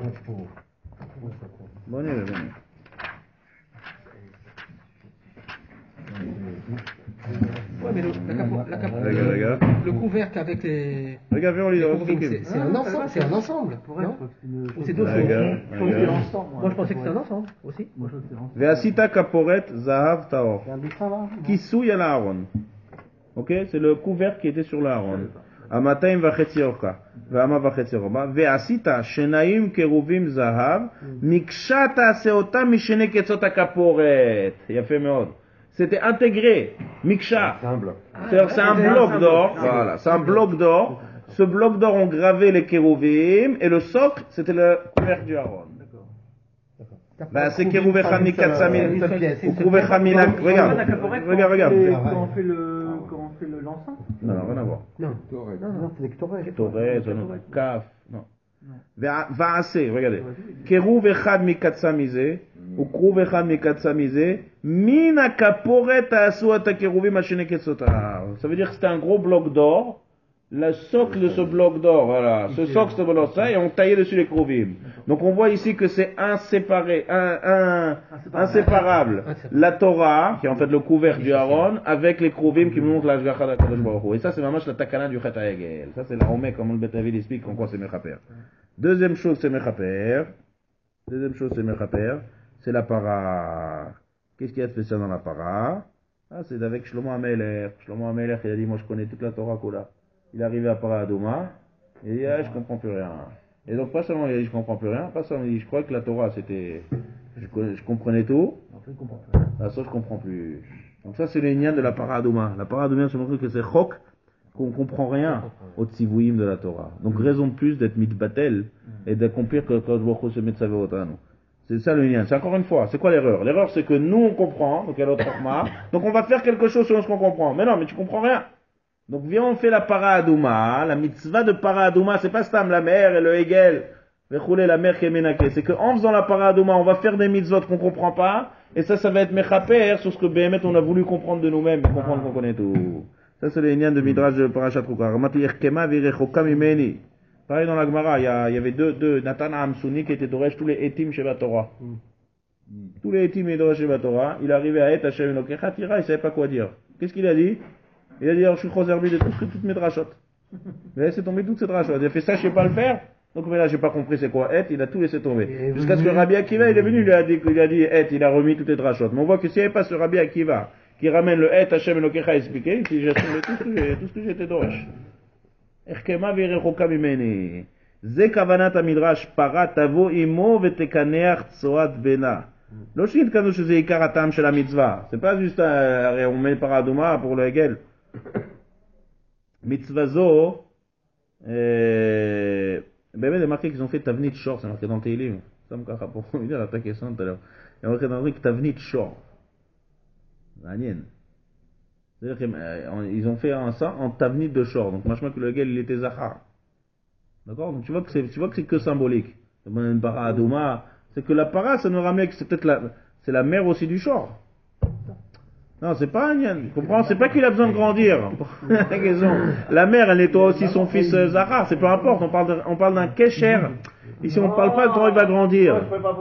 Bon, allez, bon. Ouais, mais le, la capo, la capo, Regarde, regarde. le couvercle avec les. Regarde, viens, on lit les le Kruvim, reste. c'est c'est un ensemble, c'est un ensemble. Non? Ou c'est deux choses? Regarde, regarde. Moi, je pensais que c'était un ensemble aussi. Moi, je sais. Veasita Caporet, Zahav Taor. C'est un dessin là? Kisou yal Aaron. Ok, c'est le couvert qui était sur l'Aaron. Amataim vachetzi orka. Ve'ama vachetzi orba. Ve'asita shenaim keruvim zahav. Mikshata seota mishene ketzot kaporet. Il a fait meod. C'était intégré. Miksha. C'est un bloc. C'est-à-dire, c'est un bloc d'or. Voilà, c'est un bloc d'or. Ce bloc d'or ont gravé les kérouvim et le socle, c'était le couvercle du Aaron. Bah, c'est kérouvecha mikatsamil. Ou kouvecha minak. Regarde, regarde, regarde. Quand on fait le, quand on fait le l'encens? Non, non, rien à voir. Non. Non, c'est des Ktoret. Torah, non. Kaf, non. Vaase, regardez. Kérouv echad mikatsamize, ou krouv echad mikatsamize, mina kaporet asuata kérouvim ashene ketsotar. Ça veut dire que c'était un gros bloc d'or. Le socle de ce bloc d'or, voilà. Ce socle, ce bloc d'or, et on taillait dessus les kérouvim. Donc on voit ici que c'est inséparé, un, un, inséparable. La Torah, qui est en fait le couvercle du Aaron, avec les kérouvim qui montrent la Hashgacha d'Akadosh Baruch Hu. Et ça, c'est vraiment la takana du Chet HaEgel. Ça, c'est la Romé, comme le Bet David explique en quoi c'est Mechaper. Deuxième chose, c'est Mechaper. Deuxième chose, c'est Mechaper. C'est la para. Qu'est-ce qu'il y a de spécial dans la para? Ah, c'est avec Shlomo HaMelech. Shlomo HaMelech, il a dit, moi, je connais toute la Torah Kola. Il est arrivé à Para Adoma, et il dit, ah, je comprends plus rien. Et donc, pas seulement il a dit, je comprends plus rien, pas seulement il dit, je crois que la Torah, c'était, je, je comprenais tout. Ah, ça, je comprends plus. Donc ça, c'est le lien de la Para Adoma. La Para Adoma, c'est montré que c'est chok, qu'on comprend rien au tzivouim de la Torah. Donc, raison de plus d'être mitbatel, et d'accomplir que quand je se met de sa vérotano. C'est ça le lien. C'est encore une fois, c'est quoi l'erreur? L'erreur, c'est que nous, on comprend, donc il y a l'autre format, donc on va faire quelque chose selon ce qu'on comprend. Mais non, mais tu comprends rien. Donc viens, on fait la para aduma, la mitzvah de para aduma, c'est pas stam la mer et le hegel, vechouler la mer qui est menake. C'est qu'en faisant la para aduma, on va faire des mitzvot qu'on comprend pas, et ça, ça va être mechaper sur ce que Béhémet on a voulu comprendre de nous-mêmes, et comprendre qu'on connaît tout. Ça, c'est le lien de Midrash de Parashat Trukar. Pareil dans la Gemara, il y, a, il y avait deux, deux, Nathan Hamsouni qui étaient Doresh tous les Etim chez la Torah. Tous les Etim et Doresh chez la Torah, il arrivait à Et Hashem Elokecha Tira, il savait pas quoi dire. Qu'est-ce qu'il a dit? Il a dit, alors je suis choserbi de toutes, toutes mes drachotes. Mais laissé tomber toutes ces drachotes. Il a fait ça, je sais pas le faire. Donc, mais là, j'ai pas compris c'est quoi Et, il a tout laissé tomber. Jusqu'à ce que Rabbi Akiva, il est venu, il a dit, il a dit Et, il a remis toutes les drachotes. Mais on voit que s'il n'y avait pas ce Rabbi Akiva, qui ramène le Et Hashem Elokecha expliqué, il dit j'assume tout ce que j'ai, tout ce que j'étais doresh. Erkema verechoka mimeni. Ze kavanat hamidrash para tavo imo vetekaneach tsoat bena. לא שהתכוונו שזה עיקר הטעם של המצווה, זה pas juste, הרי הוא אומר פרה אדומה pour le Hegel. מצווה זו, באמת זה marqué qu'ils ont fait תבנית שור, c'est marqué dans תהילים, שם ככה פה, הוא יודע, אתה כסון tout à l'heure, il y a marqué dans le truc תבנית שור, מעניין. C'est-à-dire qu'ils ont fait ça en תבנית de shor, donc משמע que le Hegel il était zachar. D'accord? Donc tu vois que c'est, tu vois que c'est que symbolique. Une para adouma, c'est que la para, ça nous ramène que c'est peut-être la, c'est la mère aussi du shor. Non, c'est pas un tu comprends? C'est pas qu'il a besoin de grandir. La mère, elle nettoie aussi son fils Zahar, c'est peu importe, on parle, de, on parle d'un kesher. Ici, on parle pas de quand il va grandir.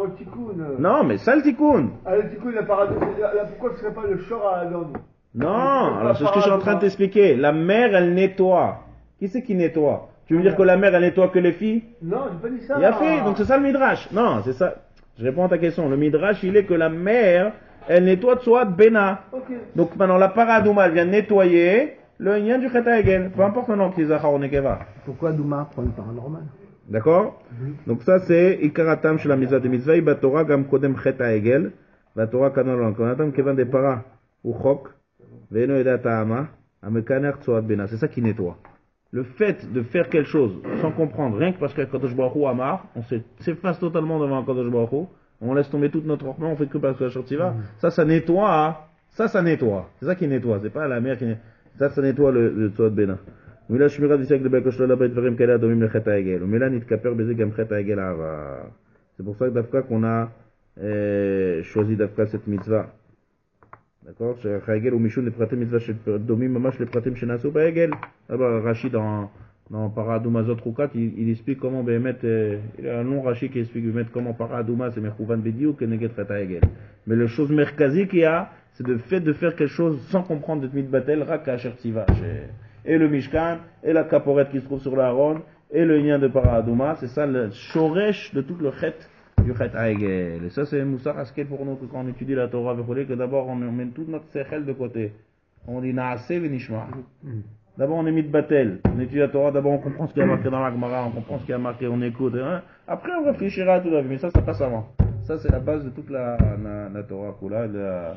Non, mais ça le tikkun. Ah, le tikkun, la para, pourquoi ce serait pas le shor à Adam? Non, alors c'est ce que je suis en train de t'expliquer. La mère, elle nettoie. Qui c'est qui nettoie? Tu veux dire que la mère, elle nettoie que les filles? Non, j'ai pas dit ça. Il a fait, donc c'est ça le midrash. Non, c'est ça. Je réponds à ta question. Le midrash, il est que la mère, elle nettoie Tsoat Bena. Okay. Donc maintenant, la paradouma, elle vient nettoyer le Nyan du Chet HaEgel. Peu importe le nom qui est Zachar ou Nekeva. Pourquoi Douma prend une paranormale? D'accord? Donc ça, c'est Ikaratam chez la mitzvah de mitzvah. Iba Torah gam kodem Chet HaEgel. Va Torah kanolon. Konatam kevan de para ou chok. Ve'eno eda ta'ama. Amekaner Tsoat Bena. C'est ça qui nettoie. Le fait de faire quelque chose sans comprendre, rien que parce que Kadosh Baruch Hu Amar, on s'efface totalement devant Kadosh Baruch Hu, on laisse tomber toute notre ornement, on fait que parce que la Shortiva, mm. ça, ça nettoie, ça, ça nettoie. C'est ça qui nettoie, c'est pas la mer qui nettoie. Ça, ça nettoie le, le Tzoat Bena. Mila Shmirat Disek de Bekosh Lola Bet Verim Kala Domim le Chet HaEgel. Mila Nitkaper Beze Gam Chet HaEgel Ava. C'est pour ça que Dafka qu'on a euh, choisi Dafka cette mitzvah. D'accord? Chez Hegel ou Mishun, les pratim mitzvah chez Domim, mamash les pratim chez Nassau, bah Hegel. D'abord, Rashi dans, dans Paradouma Zotrukat, il, il explique comment, ben, mettre, euh, il y a un long Rashi qui explique, mettre comment Paradouma, c'est Mechouvan Bediou, que Neget Feta Hegel. Mais le chose merkazi qu'il y a, c'est le fait de faire quelque chose sans comprendre de Mitbatel, Raka Shertiva. Et le Mishkan, et la caporette qui se trouve sur la Haron, et le lien de Paradouma, c'est ça le shoresh de tout le chet. Du Chet HaEgel. Et ça, c'est un moussar askel pour nous que quand on étudie la Torah, que d'abord on met toute notre sechel de côté. On dit Naase v'nishma. D'abord on est mitbatel. On étudie la Torah, d'abord on comprend ce qu'il y a marqué dans la Gemara, on comprend ce qu'il y a marqué, on écoute. Hein. Après on réfléchira à tout la vie. Mais ça, ça passe avant. Ça, c'est la base de toute la, la, la Torah Kula, de la,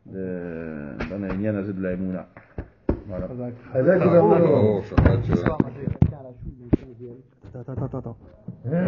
de, dans la Inyan de la Emouna. Voilà. Oh, Shabbat, Attends, attends, attends.